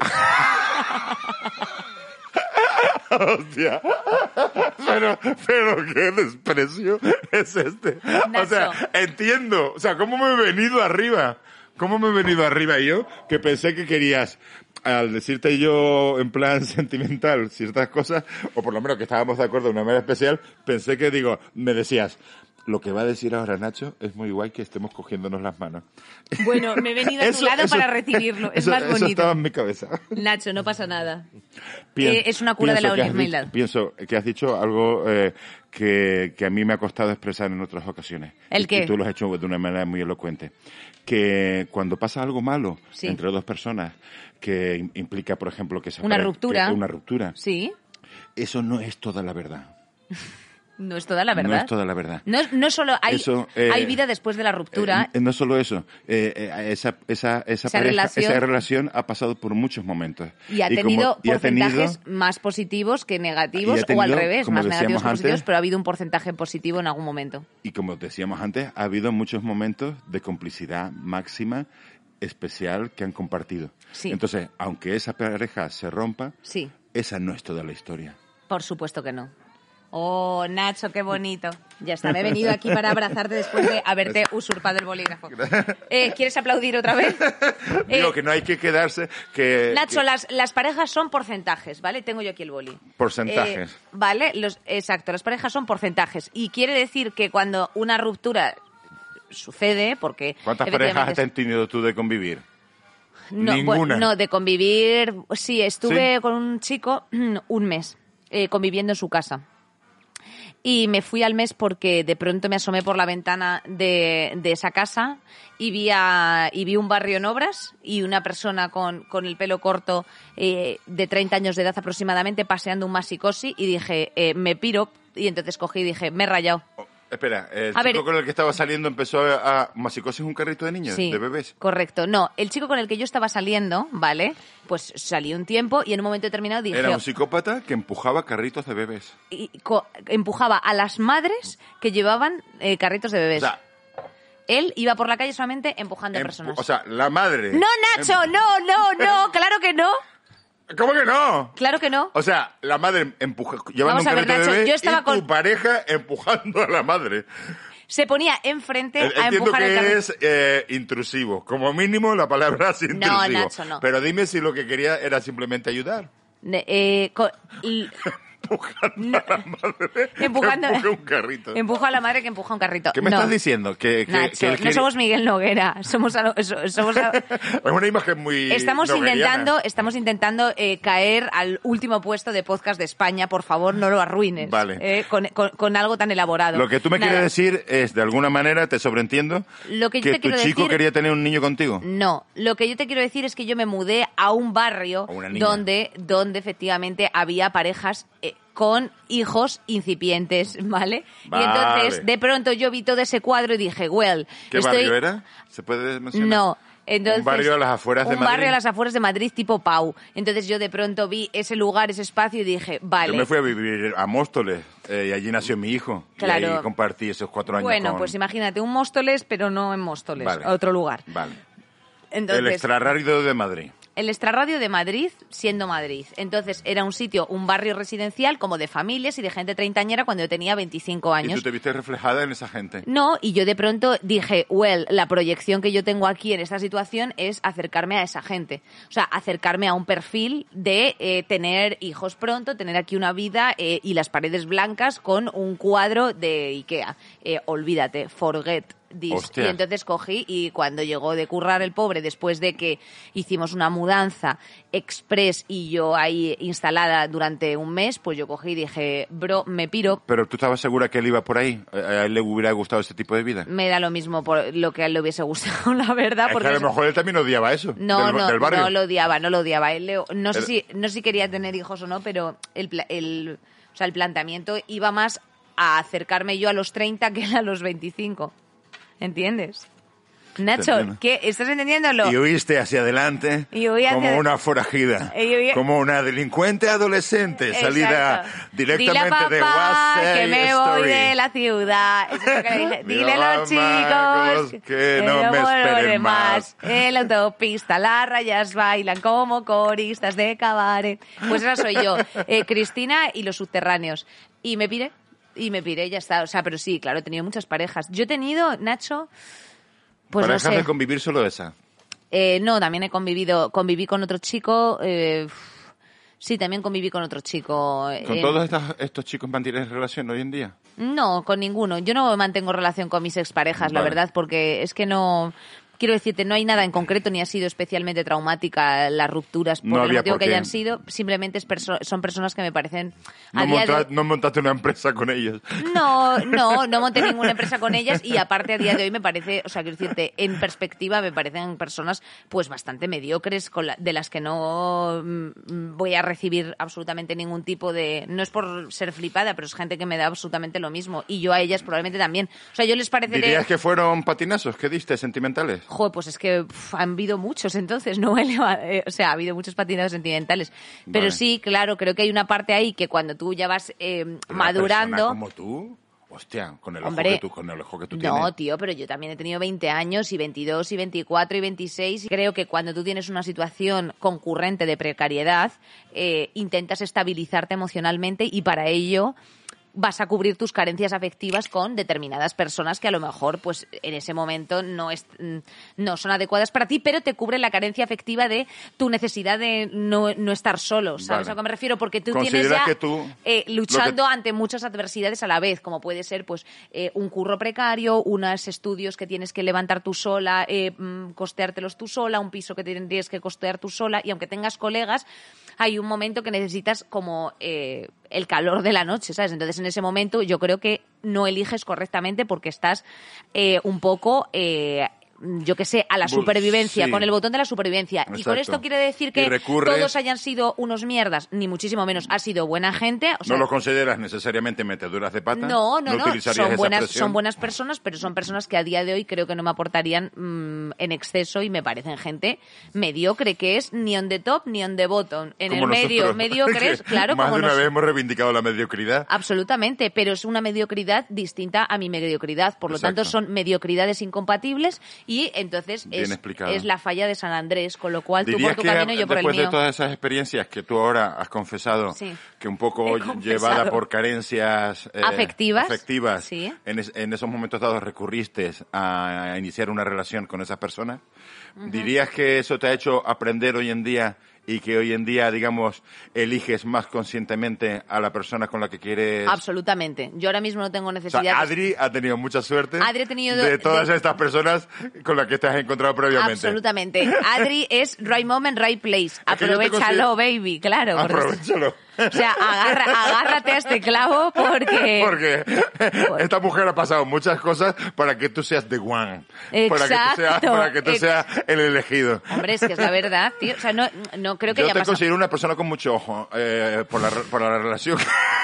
Hostia. Pero, pero qué desprecio es este. O sea, Nacho. entiendo. O sea, ¿cómo me he venido arriba? ¿Cómo me he venido arriba yo? Que pensé que querías, al decirte yo en plan sentimental ciertas cosas, o por lo menos que estábamos de acuerdo de una manera especial, pensé que, digo, me decías, Lo que va a decir ahora Nacho es muy guay que estemos cogiéndonos las manos. Bueno, me he venido a tu Eso- lado eso- para recibirlo. Es eso- más Eso bonito. estaba en mi cabeza. Nacho, no pasa nada. Pien- Eh, es una cura de pienso la que has humildad. dicho- Pienso que has dicho algo eh, que, que a mí me ha costado expresar en otras ocasiones. ¿El Y- qué? Y tú lo has hecho de una manera muy elocuente. Que cuando pasa algo malo Sí. entre dos personas, que im- implica, por ejemplo, que esa Una pareja- ruptura. que- una ruptura, Sí, eso no es toda la verdad. no es toda la verdad. No es toda la verdad. No, no solo hay, Eso, eh, hay vida después de la ruptura. Eh, no solo eso, eh, eh, esa, esa, esa, Esa pareja, relación- esa relación ha pasado por muchos momentos. Y ha como- tenido y ha tenido- porcentajes más positivos que negativos, y ha tenido, o al revés, como más negativos decíamos que positivos, antes, pero ha habido un porcentaje positivo en algún momento. Y como decíamos antes, ha habido muchos momentos de complicidad máxima, especial, que han compartido. Sí. Entonces, aunque esa pareja se rompa, Sí, esa no es toda la historia. por supuesto que no. Oh, Nacho, qué bonito. Ya está, me he venido aquí para abrazarte después de haberte usurpado el bolígrafo. Eh, ¿Quieres aplaudir otra vez? Digo Eh, que no hay que quedarse, que... Nacho, que- las, las parejas son porcentajes, ¿vale? Tengo yo aquí el boli. Porcentajes. Eh, vale, los, exacto, las parejas son porcentajes. Y quiere decir que cuando una ruptura sucede, porque... ¿Cuántas efectivamente parejas has tenido tú de convivir? No, Ninguna. bueno, no, de convivir... Sí, estuve ¿Sí? con un chico un mes eh, conviviendo en su casa. Y me fui al mes porque de pronto me asomé por la ventana de, de esa casa y vi, a, y vi un barrio en obras y una persona con, con el pelo corto eh, de treinta años de edad aproximadamente paseando un masicosi y dije, eh, me piro. Y entonces cogí y dije, me he rayado. Oh, espera, el A chico ver. con el que estaba saliendo empezó a... a ¿Masicosis es un carrito de niños? Sí, ¿De bebés? correcto. No, el chico con el que yo estaba saliendo, ¿vale? Pues salí un tiempo y en un momento determinado dije... Era un psicópata que empujaba carritos de bebés. y co- empujaba a las madres que llevaban eh, carritos de O bebés. sea, Él iba por la calle solamente empujando a empu- personas. o sea, la madre... ¡No, Nacho! Em- ¡No, no, no! ¡Claro que no! ¿Cómo que no? ¡Claro que no! O sea, la madre empuja, llevando Vamos a un ver, carrito de Nacho, bebé yo estaba y con- tu pareja empujando a la madre. Se ponía enfrente a Entiendo empujar el que carrito. es eh, intrusivo. Como mínimo la palabra es intrusivo. Nacho, no. Pero dime si lo que quería era simplemente ayudar. Ne- eh, co- l- Empujando a la madre Empujando- que empuja un carrito. empujo a la madre que empuja un carrito. ¿Qué me No, estás diciendo? Que, que, Nacho, que él no quiere- somos Miguel Noguera. Somos... a- so- somos a- Es una imagen muy Estamos nogueriana. intentando, estamos intentando eh, caer al último puesto de podcast de España. Por favor, no lo arruines. Vale. eh, con, con- con algo tan elaborado. Lo que tú me Nada. quieres decir es, de alguna manera, te sobreentiendo, Lo que yo te tu quiero chico decir- quería tener un niño contigo. No, lo que yo te quiero decir es que yo me mudé a un barrio A una niña. donde, donde efectivamente había parejas eh, con hijos incipientes, ¿vale? Vale. Y entonces, de pronto yo vi todo ese cuadro y dije, well, ¿Qué estoy... barrio era? ¿Se puede mencionar? No. Entonces, Un barrio a las afueras de un Madrid. barrio a las afueras de Madrid tipo Pau. Entonces yo de pronto vi ese lugar, ese espacio y dije, vale. Yo me fui a vivir a Móstoles eh, y allí nació mi hijo. Claro. Y ahí compartí esos cuatro años Bueno, con... pues imagínate, un Móstoles, pero no en Móstoles, Vale. otro lugar. Vale. Entonces, El extrarradio de Madrid. el extrarradio de Madrid, siendo Madrid. Entonces era un sitio, un barrio residencial como de familias y de gente treintañera cuando yo tenía veinticinco Y años. tú te viste reflejada en esa gente. No, y yo de pronto dije, well, la proyección que yo tengo aquí en esta situación es acercarme a esa gente. O sea, acercarme a un perfil de eh, tener hijos pronto, tener aquí una vida eh, y las paredes blancas con un cuadro de Ikea. Eh, olvídate, forget this. Hostia. Y entonces cogí y cuando llegó de currar el pobre, después de que hicimos una mudanza express y yo ahí instalada durante un mes, pues yo cogí y dije, bro, me piro. Pero tú estabas segura que él iba por ahí. ¿A a él le hubiera gustado ese tipo de vida? Me da lo mismo por lo que a él le hubiese gustado, la verdad. Es que Porque a lo es- mejor él también odiaba eso. no, del, no, del barrio. no lo odiaba, no lo odiaba. Él le- no sé El- si, no sé si quería tener hijos o no, pero el, pla- el, o sea, el planteamiento iba más a acercarme yo a los treinta que él a los veinticinco. ¿Entiendes? Nacho, entiendo. ¿qué? ¿Estás entendiéndolo? Y huiste hacia adelante Y huí hacia- como una forajida, Y huí- como una delincuente adolescente, salida Exacto. directamente Dile a papá de WhatsApp que me Story. voy de la ciudad. Eso es lo que le dije. Dile Dile a a los Marcos chicos que no me volveré esperen más. En la autopista las rayas bailan como coristas de cabaret. Pues esa soy yo, eh, Cristina y los subterráneos. Y me piré, y me piré, ya está. O sea, pero sí, claro, he tenido muchas parejas. Yo he tenido, Nacho, pues Para no sé. dejar de convivir solo esa. Eh, no, también he convivido, conviví con otro chico, eh, Sí, también conviví con otro chico. ¿Con eh, todos estos, estos chicos mantienes relación hoy en día? No, con ninguno. Yo no mantengo relación con mis exparejas, la Vale. verdad, porque es que no... Quiero decirte, no hay nada en concreto ni ha sido especialmente traumática las rupturas por No el había motivo por que qué. hayan sido. Simplemente es perso- son personas que me parecen a No, día monta- de... no montaste una empresa con ellos. No, no, no monté ninguna empresa con ellas y aparte a día de hoy me parece, o sea, quiero decirte, en perspectiva me parecen personas pues bastante mediocres con la- de las que no mm, voy a recibir absolutamente ningún tipo de... No es por ser flipada, pero es gente que me da absolutamente lo mismo y yo a ellas probablemente también. O sea, yo les pareceré... ¿Dirías que fueron patinazos que diste, sentimentales? Joder, pues es que uf, han habido muchos entonces, ¿no? Eh, o sea, ha habido muchos patinados sentimentales. Pero Vale. sí, claro, creo que hay una parte ahí que cuando tú ya vas eh, Una madurando... persona como tú, hostia, con el ojo Hombre, que tú, con el ojo que tú no, tienes. tío, pero yo también he tenido veinte años y veintidós y veinticuatro y veintiséis. Y creo que cuando tú tienes una situación concurrente de precariedad, eh, intentas estabilizarte emocionalmente y para ello vas a cubrir tus carencias afectivas con determinadas personas que a lo mejor pues en ese momento no es no son adecuadas para ti, pero te cubren la carencia afectiva de tu necesidad de no, no estar solo, ¿sabes Vale. a qué me refiero? Porque tú ¿Consideras tienes ya que tú eh, lo luchando que- ante muchas adversidades a la vez, como puede ser pues eh, un curro precario, unos estudios que tienes que levantar tú sola, eh, mm, costeártelos tú sola, un piso que tendrías que costear tú sola, y aunque tengas colegas, hay un momento que necesitas como eh, el calor de la noche, ¿sabes? Entonces, en ese momento yo creo que no eliges correctamente porque estás eh, un poco... Eh, yo que sé, a la Bu- supervivencia, sí. con el botón de la supervivencia. Y con Exacto. esto quiere decir Y que recurres- todos hayan sido unos mierdas, ni muchísimo menos. Ha sido buena gente. O sea, ¿No los consideras necesariamente meteduras de pata? no, no, no. utilizarías Son esa buenas, expresión? son buenas personas, pero son personas que a día de hoy creo que no me aportarían mm, en exceso y me parecen gente mediocre, que es ni on the top ni on the bottom. En el Como medio, nosotros. mediocres, claro, Más como de una nos- vez hemos reivindicado la mediocridad. Absolutamente, pero es una mediocridad distinta a mi mediocridad. Por lo Exacto. tanto, son mediocridades incompatibles y entonces Bien es, explicado. es la falla de San Andrés, con lo cual tú por ¿Dirías tu que camino y yo por el después mío. de todas esas experiencias que tú ahora has confesado, Sí. que un poco He confesado. llevada por carencias eh, Afectivas. afectivas, Sí. en, es- en esos momentos dados recurriste a, a iniciar una relación con esas personas, ¿dirías que eso te ha hecho aprender hoy en día y que hoy en día, digamos, eliges más conscientemente a la persona con la que quieres? Absolutamente. Yo ahora mismo no tengo O necesidad sea, de- Adri ha tenido mucha suerte Adri ha tenido de de- todas de- estas personas con las que te has encontrado previamente. Absolutamente. Adri es right moment, right place. que yo te Aprovechalo, considero- baby, claro. porque- Aprovechalo. O sea, agarra, agárrate a este clavo porque... Porque esta mujer ha pasado muchas cosas para que tú seas the one. Para que tú seas, Exacto. para que tú Ex- seas el elegido. Hombre, es que es la verdad, tío. O sea, no, no creo que Yo haya te pasado... considero una persona con mucho ojo eh, por, la, por la relación.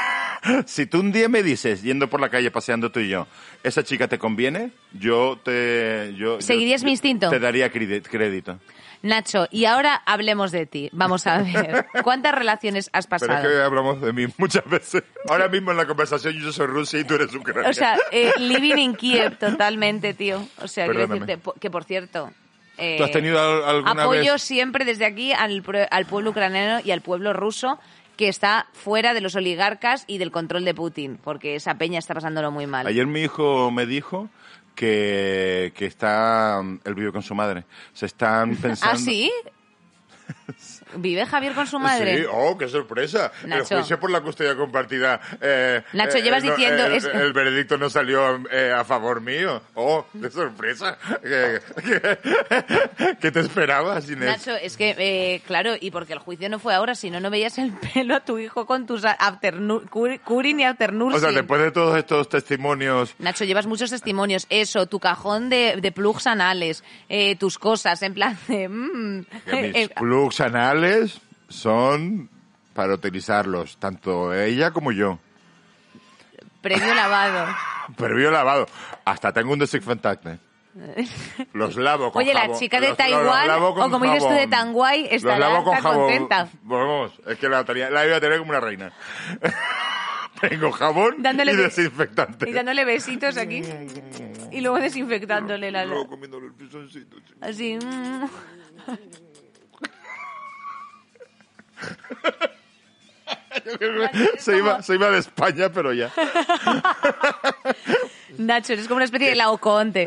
Si tú un día me dices, yendo por la calle paseando tú y yo, esa chica te conviene, yo te... Yo, ¿Seguirías yo mi instinto? Te daría credi- crédito. Nacho, y ahora hablemos de ti. Vamos a ver. ¿Cuántas relaciones has Pero es pasado? que hablamos de mí muchas veces. Ahora mismo en la conversación yo soy Rusia y tú eres Ucrania. O sea, eh, living in Kiev totalmente, tío. O sea, quiero Perdóname. decirte po- que, por cierto... eh, ¿Tú has tenido al- alguna apoyo vez- siempre desde aquí al, pro- al pueblo ucraniano y al pueblo ruso que está fuera de los oligarcas y del control de Putin, porque esa peña está pasándolo muy mal. Ayer mi hijo me dijo que, que está... Él vive con su madre. Se están pensando... ¿Ah, sí? ¿Vive Javier con su madre? Sí, oh, qué sorpresa. Nacho. El juicio por la custodia compartida. Eh, Nacho, eh, llevas no, diciendo- El, es- el veredicto no salió eh, a favor mío. Oh, qué sorpresa. ¿Qué, qué- qué te esperabas, Inés? Nacho, es que, eh, claro, y porque el juicio no fue ahora, si no, no veías el pelo a tu hijo con tus afternu- cur- curin y afternursing. O sea, después de todos estos testimonios... Nacho, llevas muchos testimonios. Eso, tu cajón de, de plugs anales, eh, tus cosas, en plan de... mm, que mis eh, plugs anales son para utilizarlos, tanto ella como yo. previo lavado. Previo lavado. Hasta tengo un desinfectante. Los lavo con Oye, la jabón. chica de Los- Taiwán, los lavo con o como dices tú, de jabón. Tanguay, Los estará lavo con está jabón. contenta. Vamos, es que la, tenía- la iba a tener como una reina. Tengo jabón Dándole y be- desinfectante. Y dándole besitos aquí. Y luego desinfectándole la... Luego comiéndole el pisoncito. Sí. Así... mm. Se iba, se iba de España, pero ya. Nacho, eres como una especie de Laocoonte.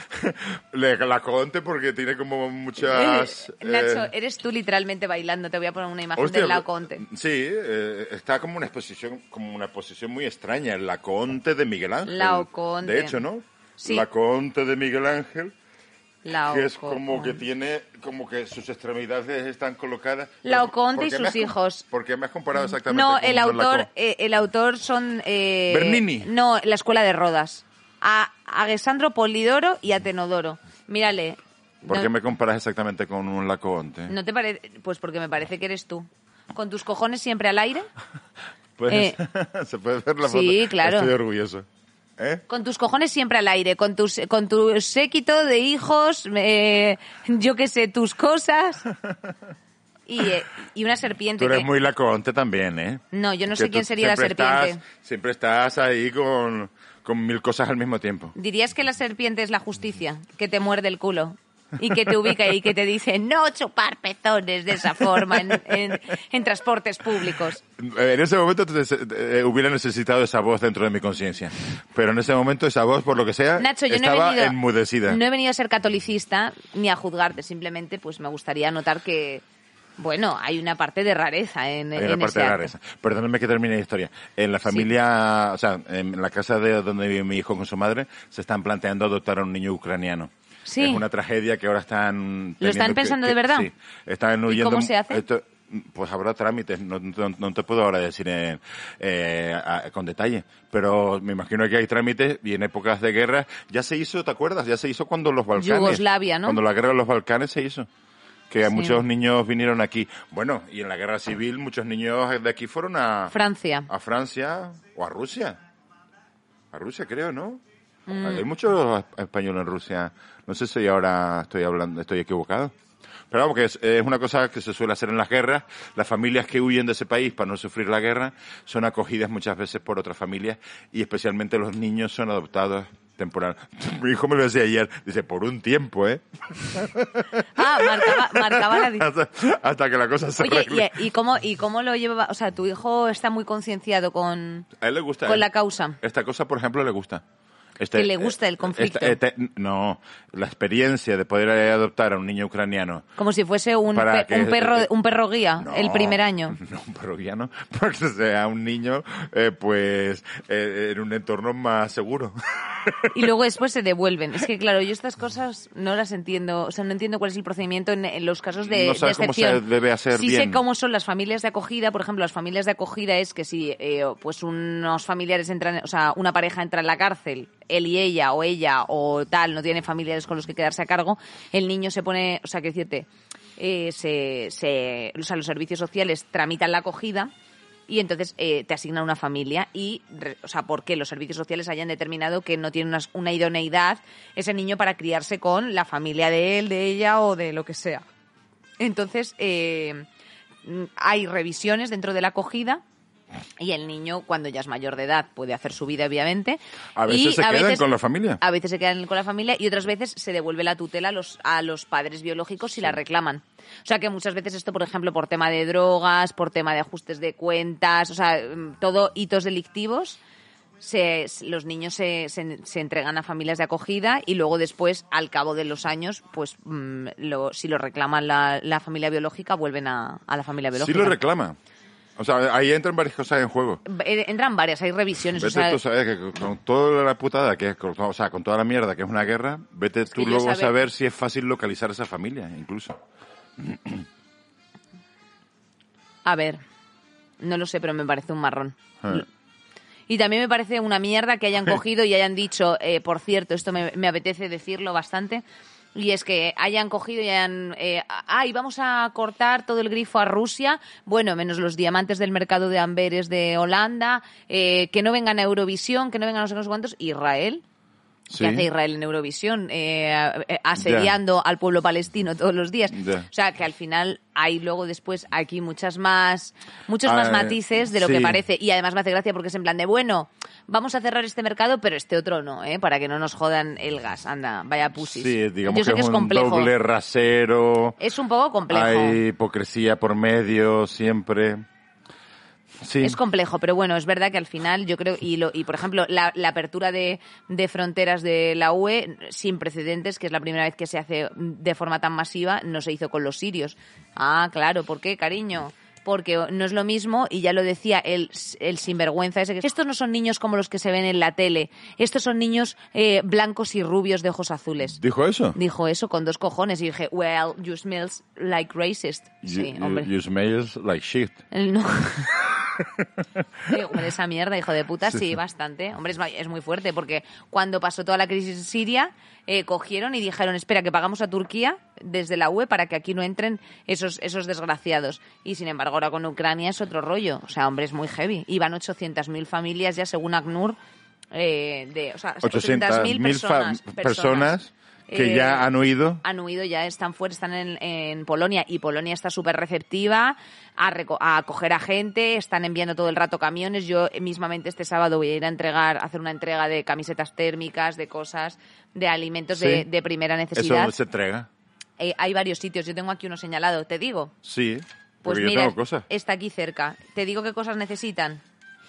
La Conte porque tiene como muchas... Eh, Nacho, eh, eres tú literalmente bailando. Te voy a poner una imagen hostia, del Laocoonte. Sí, eh, está como una exposición, como una posición muy extraña. El Laocoonte de Miguel Ángel. Laocoonte. De hecho, ¿no? Sí. Laocoonte de Miguel Ángel. Laocoonte. Que es como que tiene, como que sus extremidades están colocadas. Laocoonte y ¿Por qué me sus has com- hijos. ¿Por qué me has comparado exactamente No, con el Don autor, Laco? eh, el autor son... Eh, Bernini. No, la Escuela de Rodas. A Alessandro Polidoro y Atenodoro. Mírale. ¿Por no, qué me comparas exactamente con un Laocoonte? ¿No te parece? Pues porque me parece que eres tú. ¿Con tus cojones siempre al aire? Pues, eh, ¿se puede ver la foto? sí, claro. Estoy orgulloso. ¿Eh? Con tus cojones siempre al aire, con tus, con tu séquito de hijos, eh, yo qué sé, tus cosas. Y, eh, y una serpiente. Tú eres que... muy Laocoonte también, ¿eh? No, yo no Que sé quién tú sería la siempre serpiente. estás- siempre estás ahí con, con mil cosas al mismo tiempo. ¿Dirías que la serpiente es la justicia? Que te muerde el culo. Y que te ubica y que te dice no chupar pezones de esa forma en, en, en transportes públicos. En ese momento te- te- eh, hubiera necesitado esa voz dentro de mi conciencia. Pero en ese momento esa voz, por lo que sea, Nacho, yo no he, estaba venido, enmudecida. no he venido a ser catolicista ni a juzgarte, simplemente pues me gustaría notar que, bueno, hay una parte de rareza en, Hay en una parte ese de acto. rareza. Perdóname que termine la historia. En la familia, o sea, en la casa de donde vive mi hijo con su madre, se están planteando adoptar a un niño ucraniano. Sí. Es una tragedia que ahora están... ¿Lo están teniendo que- pensando que- de verdad? Sí. Están ¿Y huyendo... cómo se hace? Esto- pues habrá trámites, no, no, no te puedo ahora decir en- eh, a- con detalle, pero me imagino que hay trámites y en épocas de guerra ya se hizo, ¿te acuerdas? Ya se hizo cuando los Balcanes... Yugoslavia, ¿no? Cuando la guerra de los Balcanes se hizo. Que Sí. muchos niños vinieron aquí. Bueno, y en la guerra civil muchos niños de aquí fueron a... Francia. A Francia o a Rusia. A Rusia creo, ¿no? Mm. Hay muchos españoles en Rusia. No sé si ahora estoy hablando, estoy equivocado. Pero vamos, que es, es una cosa que se suele hacer en las guerras. Las familias que huyen de ese país para no sufrir la guerra son acogidas muchas veces por otras familias y especialmente los niños son adoptados temporal. Mi hijo me lo decía ayer, dice, por un tiempo, ¿eh? Ah, marcaba, marcaba la diferencia. hasta, hasta que la cosa se Oye, arregle. ¿y, y cómo, ¿y cómo lo lleva? O sea, tu hijo está muy concienciado con, A él le gusta. con ¿eh? la causa. Esta cosa, por ejemplo, le gusta. Este, Que le gusta el eh, conflicto. esta- este- no, la experiencia de poder adoptar a un niño ucraniano. Como si fuese un, Para pe- que- un perro un perro guía No, el primer año. No, un perro guía no, porque sea un niño, eh, pues, eh, en un entorno más seguro. Y luego después se devuelven. Es que, claro, yo estas cosas no las entiendo. O sea, no entiendo cuál es el procedimiento en, en los casos de, No de sabes cómo excepción. se debe hacer Sí bien. sé cómo son las familias de acogida. Por ejemplo, las familias de acogida es que si eh, pues unos familiares entran, o sea, una pareja entra en la cárcel, él y ella, o ella, o tal, no tiene familiares con los que quedarse a cargo, el niño se pone, o sea, que decirte, eh, se, se, o sea, los servicios sociales tramitan la acogida y entonces eh, te asignan una familia y, re- o sea, porque los servicios sociales hayan determinado que no tiene una, una idoneidad ese niño para criarse con la familia de él, de ella o de lo que sea. Entonces, eh, mm, hay revisiones dentro de la acogida y el niño, cuando ya es mayor de edad, puede hacer su vida, obviamente. A veces y se quedan con la familia. A veces se quedan con la familia y otras veces se devuelve la tutela a los, a los padres biológicos si la reclaman. O sea que muchas veces esto, por ejemplo, por tema de drogas, por tema de ajustes de cuentas, o sea, mm, todo hitos delictivos, se, los niños se, se, se entregan a familias de acogida y luego después, al cabo de los años, pues mm, lo, si lo reclaman la, la familia biológica, vuelven a, a la familia Sí biológica. lo reclama. O sea, ahí entran varias cosas en juego. Eh, Entran varias, hay revisiones. Vete o sea, tú, sabes que con- con toda la putada que es, con- o sea, con toda la mierda que es una guerra, vete tú que yo luego a sabe- saber si es fácil localizar a esa familia, incluso. A ver, no lo sé, pero me parece un marrón. Eh. Y también me parece una mierda que hayan cogido y hayan dicho, eh, por cierto, esto me, me apetece decirlo bastante, y es que hayan cogido y hayan... Eh, ¡Ay, vamos a cortar todo el grifo a Rusia! Bueno, menos los diamantes del mercado de Amberes de Holanda, eh, que no vengan a Eurovisión, que no vengan a no sé qué, no sé cuántos. Israel... Sí. ¿Qué hace Israel en Eurovisión? Eh, eh, asediando al pueblo palestino todos los días. Ya. O sea, que al final hay luego después aquí muchas más, muchos Ah, más matices de lo sí. que parece. Y además me hace gracia porque es en plan de, bueno, vamos a cerrar este mercado, pero este otro no, ¿eh? Para que no nos jodan el gas. Anda, vaya pusis. Sí, digamos Yo sé que, que es un complejo. doble rasero. Es un poco complejo. Hay hipocresía por medio siempre. Sí. Es complejo, pero bueno, es verdad que al final yo creo, y, lo, y por ejemplo, la, la apertura de, de fronteras de la U E, sin precedentes, que es la primera vez que se hace de forma tan masiva, no se hizo con los sirios. Ah, claro, ¿por qué, cariño? Porque no es lo mismo, y ya lo decía el, el sinvergüenza ese, que estos no son niños como los que se ven en la tele, estos son niños eh, blancos y rubios de ojos azules. ¿Dijo eso? Dijo eso con dos cojones, y dije, well, you smells like racist. Sí, you, hombre. You, you smells like shit. El no... Sí, hombre, esa mierda, hijo de puta, sí, bastante. Hombre, es, es muy fuerte, porque cuando pasó toda la crisis en Siria, eh, cogieron y dijeron, espera, que pagamos a Turquía desde la U E para que aquí no entren esos, esos desgraciados. Y sin embargo, ahora con Ucrania es otro rollo. O sea, hombre, es muy heavy. Y van ochocientas mil familias ya, según ACNUR, eh, de, o sea, ochocientas mil personas, personas, personas que eh, ya han huido. Han huido, ya están fuera, están en, en Polonia, y Polonia está súper receptiva a, reco- a acoger a gente, están enviando todo el rato camiones. Yo mismamente este sábado voy a ir a entregar, a hacer una entrega de camisetas térmicas, de cosas, de alimentos Sí. de, de primera necesidad. Eso se entrega. Eh, hay varios sitios, yo tengo aquí uno señalado, ¿te digo? Sí, Pues porque mira, yo tengo cosas. está aquí cerca. ¿Te digo qué cosas necesitan?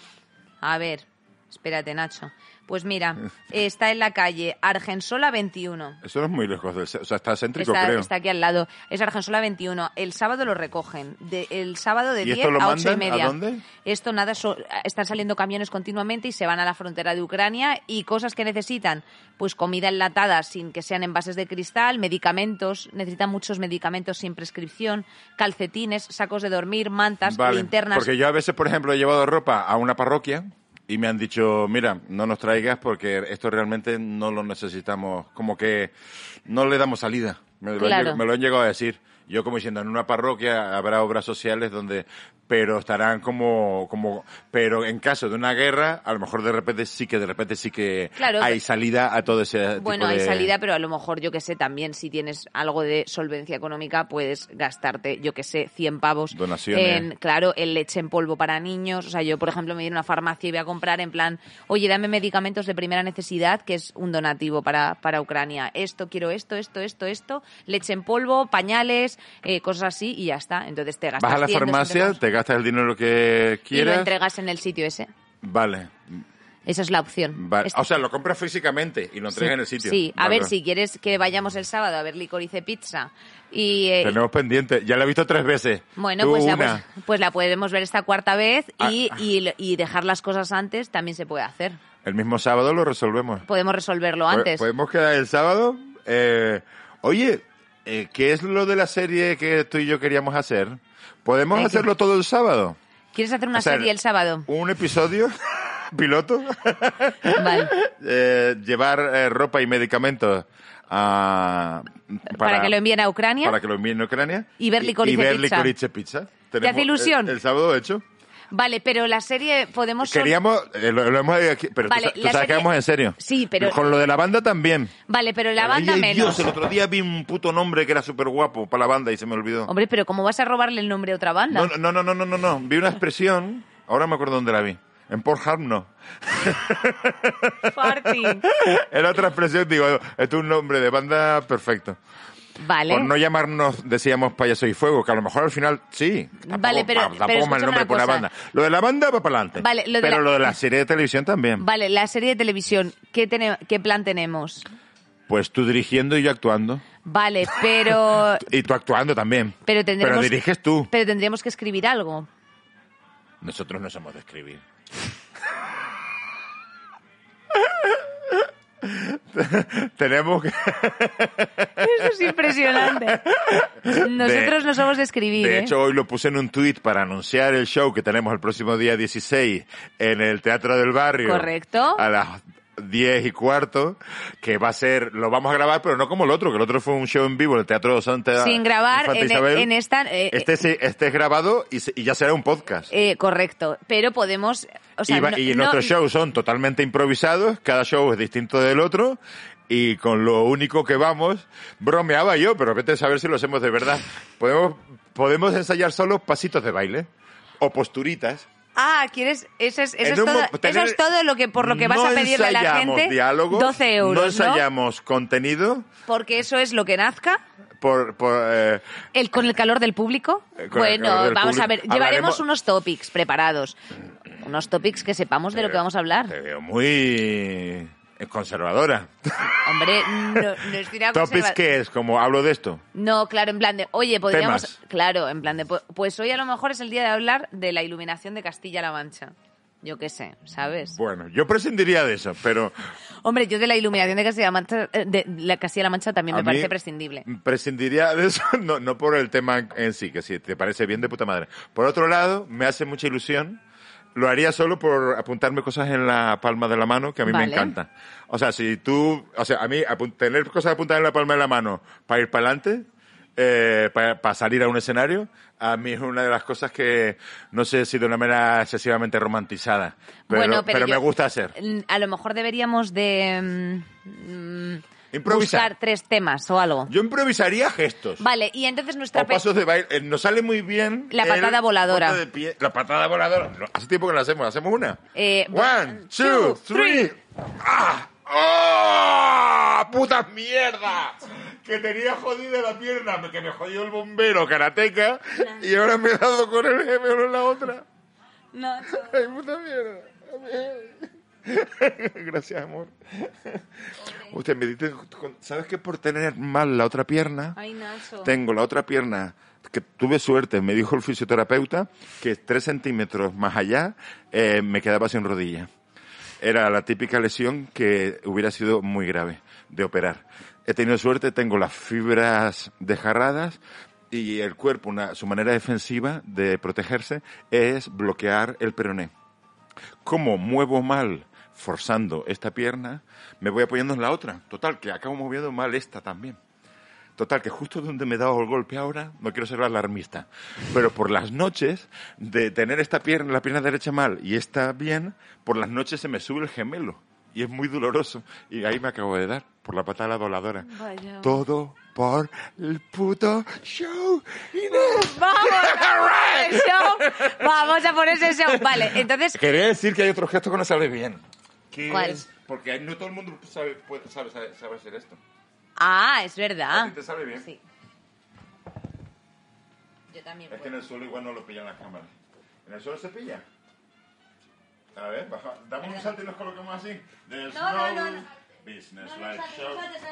A ver, espérate, Nacho. Pues mira, está en la calle Argensola veintiuno. Eso no es muy lejos del... ce- O sea, está céntrico, Está, creo. está aquí al lado. Es Argensola veintiuno. El sábado lo recogen. De, el sábado de ¿Y diez esto lo a ocho y mandan? media. ¿A dónde? Esto nada, so- están saliendo camiones continuamente y se van a la frontera de Ucrania. Y cosas que necesitan, pues comida enlatada sin que sean envases de cristal, medicamentos, necesitan muchos medicamentos sin prescripción, calcetines, sacos de dormir, mantas, Vale, linternas. porque yo a veces, por ejemplo, he llevado ropa a una parroquia y me han dicho, mira, no nos traigas porque esto realmente no lo necesitamos, como que no le damos salida. Me, lo, han, Claro. lleg- me lo han llegado a decir. Yo como diciendo, en una parroquia habrá obras sociales donde, pero estarán como, como, pero en caso de una guerra, a lo mejor de repente sí que, de repente sí que Claro, hay pero- salida a todo ese Bueno, tipo hay de... salida, pero a lo mejor, yo que sé, también si tienes algo de solvencia económica, puedes gastarte, yo que sé, cien pavos Donaciones. en, claro, en leche en polvo para niños. O sea, yo, por ejemplo, me voy a una farmacia y voy a comprar en plan, oye, dame medicamentos de primera necesidad, que es un donativo para, para Ucrania. Esto, quiero esto, esto, esto, esto, leche en polvo, pañales, eh, cosas así, y ya está. Entonces te gastas Vas a la cien, doscientos farmacia, pavos te gastas el dinero que y lo quieras. entregas en el sitio ese. Vale. Esa es la opción. Vale. Este- O sea, lo compras físicamente y lo entregas Sí, en el sitio. Sí, a Vale, ver, vale. si quieres que vayamos el sábado a ver Licorice Pizza y... eh, Tenemos pendiente. Ya la he visto tres veces. bueno, Tú pues la, una. pues, pues la podemos ver esta cuarta vez y, Ah. y, y dejar las cosas antes también se puede hacer. El mismo sábado lo resolvemos. Podemos resolverlo Po- antes. Podemos quedar el sábado. Eh, oye, eh, ¿qué es lo de la serie que tú y yo queríamos hacer? ¿Podemos ¿De qué? hacerlo todo el sábado? ¿Quieres hacer una O sea, serie el sábado? Un episodio piloto. Vale. Eh, llevar eh, ropa y medicamentos a, Para, que lo envíen a Ucrania. para que lo envíen a Ucrania. Y ver Licorice y ver Pizza. Licorice Pizza. Tenemos hace ilusión? El, el sábado hecho. Vale, pero la serie podemos... sol- Queríamos, eh, lo, lo hemos aquí, pero Vale, tú, sa- tú la sabes que serie- vamos en serio. Sí, pero- Con lo de la banda también. Vale, pero la banda Ay, menos. Dios, el otro día vi un puto nombre que era súper guapo para la banda y se me olvidó. Hombre, pero ¿cómo vas a robarle el nombre a otra banda? No, no, no, no, no, no, no. Vi una expresión, ahora me acuerdo dónde la vi. En Pornhub no. Farting. Era otra expresión, digo, esto es un nombre de banda perfecto. Vale. Por no llamarnos, decíamos Payaso y Fuego, que a lo mejor al final sí. Tampoco, Vale, pero- tampoco pero mal escúchame nombre una por una cosa. banda. Lo de la banda va para adelante. Vale, lo de pero la- lo de la serie de televisión también. Vale, la serie de televisión, ¿qué, tene- qué plan tenemos? Pues tú dirigiendo y yo actuando. Vale, pero... Y tú actuando también. Pero tendremos... Pero diriges tú. Pero tendríamos que escribir algo. Nosotros no somos de escribir. Tenemos que... Eso es impresionante. Nosotros no somos de escribir, De ¿eh? hecho, hoy lo puse en un tuit para anunciar el show que tenemos el próximo día dieciséis en el Teatro del Barrio. Correcto. A las diez y cuarto, que va a ser, lo vamos a grabar, pero no como el otro, que el otro fue un show en vivo en el Teatro Santa Sin grabar Infanta en, Isabel. en esta... eh, Este, sí- este es grabado y, se- y ya será un podcast. eh, correcto, pero podemos... O sea, y va- no- y no- nuestros shows son totalmente improvisados, cada show es distinto del otro, y con lo único que vamos, bromeaba yo, pero vete a saber si lo hacemos de verdad. Podemos, podemos ensayar solo pasitos de baile, o posturitas. Ah, ¿quieres? Eso es, eso En es un todo, mo- tener- eso es todo lo que, por lo que vas no a pedirle a la ensayamos gente. diálogos, doce euros, no ¿no? ensayamos contenido, Porque eso es lo que nazca. por, por eh, ¿El, ¿Con el calor del público? Eh, con el Bueno, calor del vamos público. a ver, llevaremos Hablaremos- unos topics preparados. Unos topics que sepamos de lo que vamos a hablar. Te veo muy conservadora. Hombre, no, no estoy de ¿Topics conserva- qué es? Como hablo de esto. No, claro, en plan de, oye, podríamos... Temas. Claro, en plan de, pu- pues hoy a lo mejor es el día de hablar de la iluminación de Castilla-La Mancha. Yo qué sé, ¿sabes? Bueno, yo prescindiría de eso, pero Hombre, yo de la iluminación de Castilla-La Mancha, eh, de la Castilla-La Mancha también a me mí parece prescindible. prescindiría de eso, no, no por el tema en sí, que si te parece bien de puta madre. Por otro lado, me hace mucha ilusión. Lo haría solo por apuntarme cosas en la palma de la mano, que a mí Vale. me encanta. O sea, si tú, o sea, a mí apun- tener cosas apuntadas en la palma de la mano para ir para adelante, eh, para salir a un escenario, a mí es una de las cosas que no sé si de una manera excesivamente romantizada, pero, Bueno, pero, pero yo- me gusta hacer. mm, A lo mejor deberíamos de... mm, mm, Improvisar. buscar tres temas o algo. Yo improvisaría gestos. Vale, y entonces nuestra... O pe- pasos de baile. Eh, Nos sale muy bien. La el patada voladora. ponte de pie. La patada voladora. No, hace tiempo que no la hacemos. ¿Hacemos una? Eh, One, two, two, three. three. ¡Ah! ¡Oh! ¡Puta mierda! Que tenía jodida la pierna, que me jodió el bombero karateca y ahora me he dado con el gemelo en la otra. No, ¡Ay, puta mierda! Gracias, amor. Usted me dice, ¿sabes que por tener mal la otra pierna, Ay, Nacho. tengo la otra pierna, que tuve suerte, me dijo el fisioterapeuta, que tres centímetros más allá eh, me quedaba sin rodilla. Era la típica lesión que hubiera sido muy grave de operar. He tenido suerte, tengo las fibras desgarradas y el cuerpo, una, su manera defensiva de protegerse es bloquear el peroné. Como muevo mal forzando esta pierna, me voy apoyando en la otra. Total, que acabo moviendo mal esta también. Total, que justo donde me he dado el golpe ahora, no quiero ser alarmista, pero por las noches, de tener esta pierna, la pierna derecha mal y esta bien, por las noches se me sube el gemelo. Y es muy doloroso. Y ahí me acabo de dar, por la patada voladora. Vaya. Todo por el puto show. Inés. ¡Vamos a poner ese show! ¡Vamos a poner ese show! Vale, entonces... Quería decir que hay otro gesto que no sale bien. ¿Qué ¿Cuál? es? Porque no todo el mundo sabe, puede, sabe, sabe, sabe hacer esto. Ah, es ¿A verdad. ti te sale bien? Sí. Yo también Es que en puedo. el suelo igual no lo pillan las cámaras. ¿En el suelo se pilla? A ver, baja. Damos un salto y nos colocamos así. There's No, no, no, no. business like show.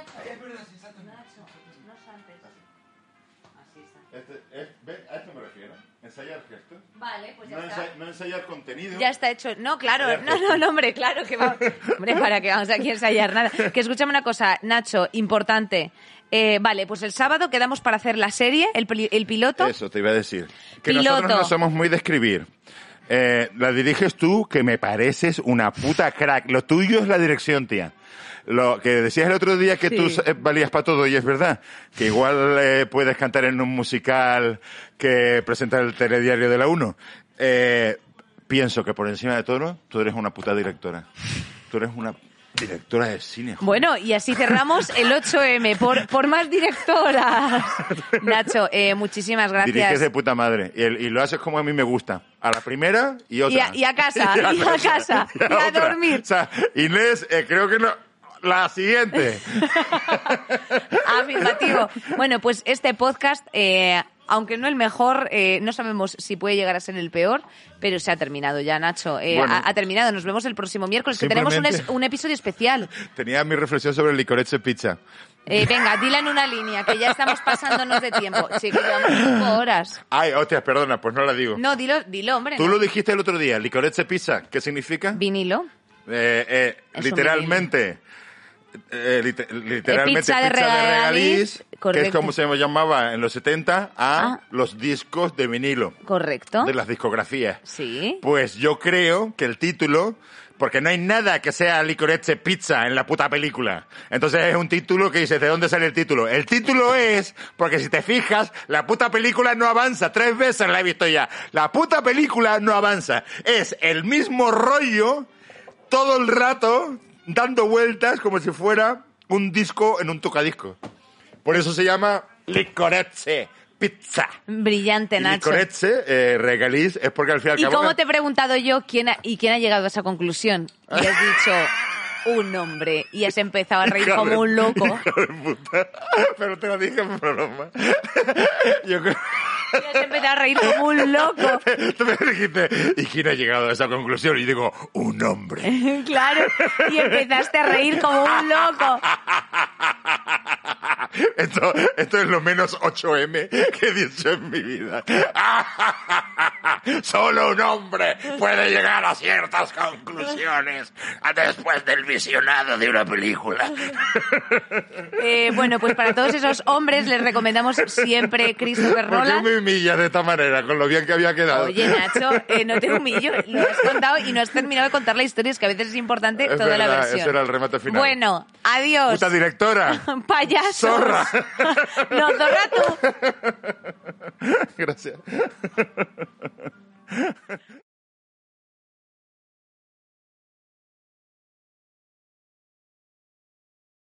Así está. Este, es, ve, a esto me refiero. Ensayar gestos. Vale, pues ya No, está. ensa- no ensayar contenido. Ya está hecho. No, claro, no, no, no, hombre, claro que va. Hombre, para que vamos aquí a ensayar nada. Que escúchame una cosa, Nacho, importante. Eh, vale, pues el sábado quedamos para hacer la serie, el, pili- el piloto. Eso te iba a decir. Que Piloto. nosotros no somos muy de escribir. Eh, la diriges tú, que me pareces una puta crack. Lo tuyo es la dirección, tía. Lo que decías el otro día que Sí. tú eh, valías para todo, y es verdad. Que igual eh, puedes cantar en un musical que presenta el telediario de la uno. Eh, pienso que por encima de todo, tú eres una puta directora. Tú eres una directora de cine. joder. Bueno, y así cerramos el ocho eme por, por más directoras. Nacho, eh, muchísimas Diriges gracias. de puta madre. Y, el- y lo haces como a mí me gusta. A la primera y otra. Y a- y a casa, y a casa, y a otra. dormir. O sea, Inés, eh, creo que no... La siguiente. Afirmativo. Bueno, pues este podcast, eh, aunque no el mejor, eh, no sabemos si puede llegar a ser el peor, pero se ha terminado ya, Nacho. Eh, Bueno. ha, ha terminado. Nos vemos el próximo miércoles, que tenemos un, es- Simplemente- un episodio especial. Tenía mi reflexión sobre el licorice pizza. Eh, venga, dila en una línea, que ya estamos pasándonos de tiempo. Sí, que llevamos cinco horas. Ay, hostias, perdona, pues no la digo. No, dilo, dilo, hombre. Tú no. lo dijiste el otro día, licorice pizza. ¿Qué significa? Vinilo. Eh, eh, Es un literalmente... eh, lite- literalmente pizza de regaliz, que es correcto. como se llamaba en los setenta a Ah. los discos de vinilo, Correcto. de las discografías. Sí. Pues yo creo que el título, porque no hay nada que sea licorice pizza en la puta película. Entonces es un título que dices, ¿de dónde sale el título? El título es, porque si te fijas, la puta película no avanza. Tres veces la he visto ya. La puta película no avanza. Es el mismo rollo todo el rato dando vueltas como si fuera un disco en un tocadisco. Por eso se llama licorice pizza. Brillante, Y Nacho. licorice, eh, regaliz, es porque al fin y al ¿Y cabo... cómo te he preguntado yo quién ha, y quién ha llegado a esa conclusión? Y has dicho, un hombre. Y has empezado a reír como un loco. Hijo de puta. Pero te lo dije en broma. Yo creo... Y has empezado a reír como un loco. Tú me dijiste, ¿y quién ha llegado a esa conclusión? Y digo, un hombre. Claro, y empezaste a reír como un loco. Esto, esto es lo menos ocho eme que he dicho en mi vida. Solo un hombre puede llegar a ciertas conclusiones después del visionado de una película. Eh, bueno, pues para todos esos hombres les recomendamos siempre Christopher ¿Por qué Nolan. me humillas de esta manera, con lo bien que había quedado? Oye, Nacho, eh, no te humillo, lo has contado y no has terminado de contar la historia, es que a veces es importante Es toda la verdad, versión. ese era el remate final. Bueno, adiós. Puta directora. Payasos. Zorra. No, zorra tú. Gracias.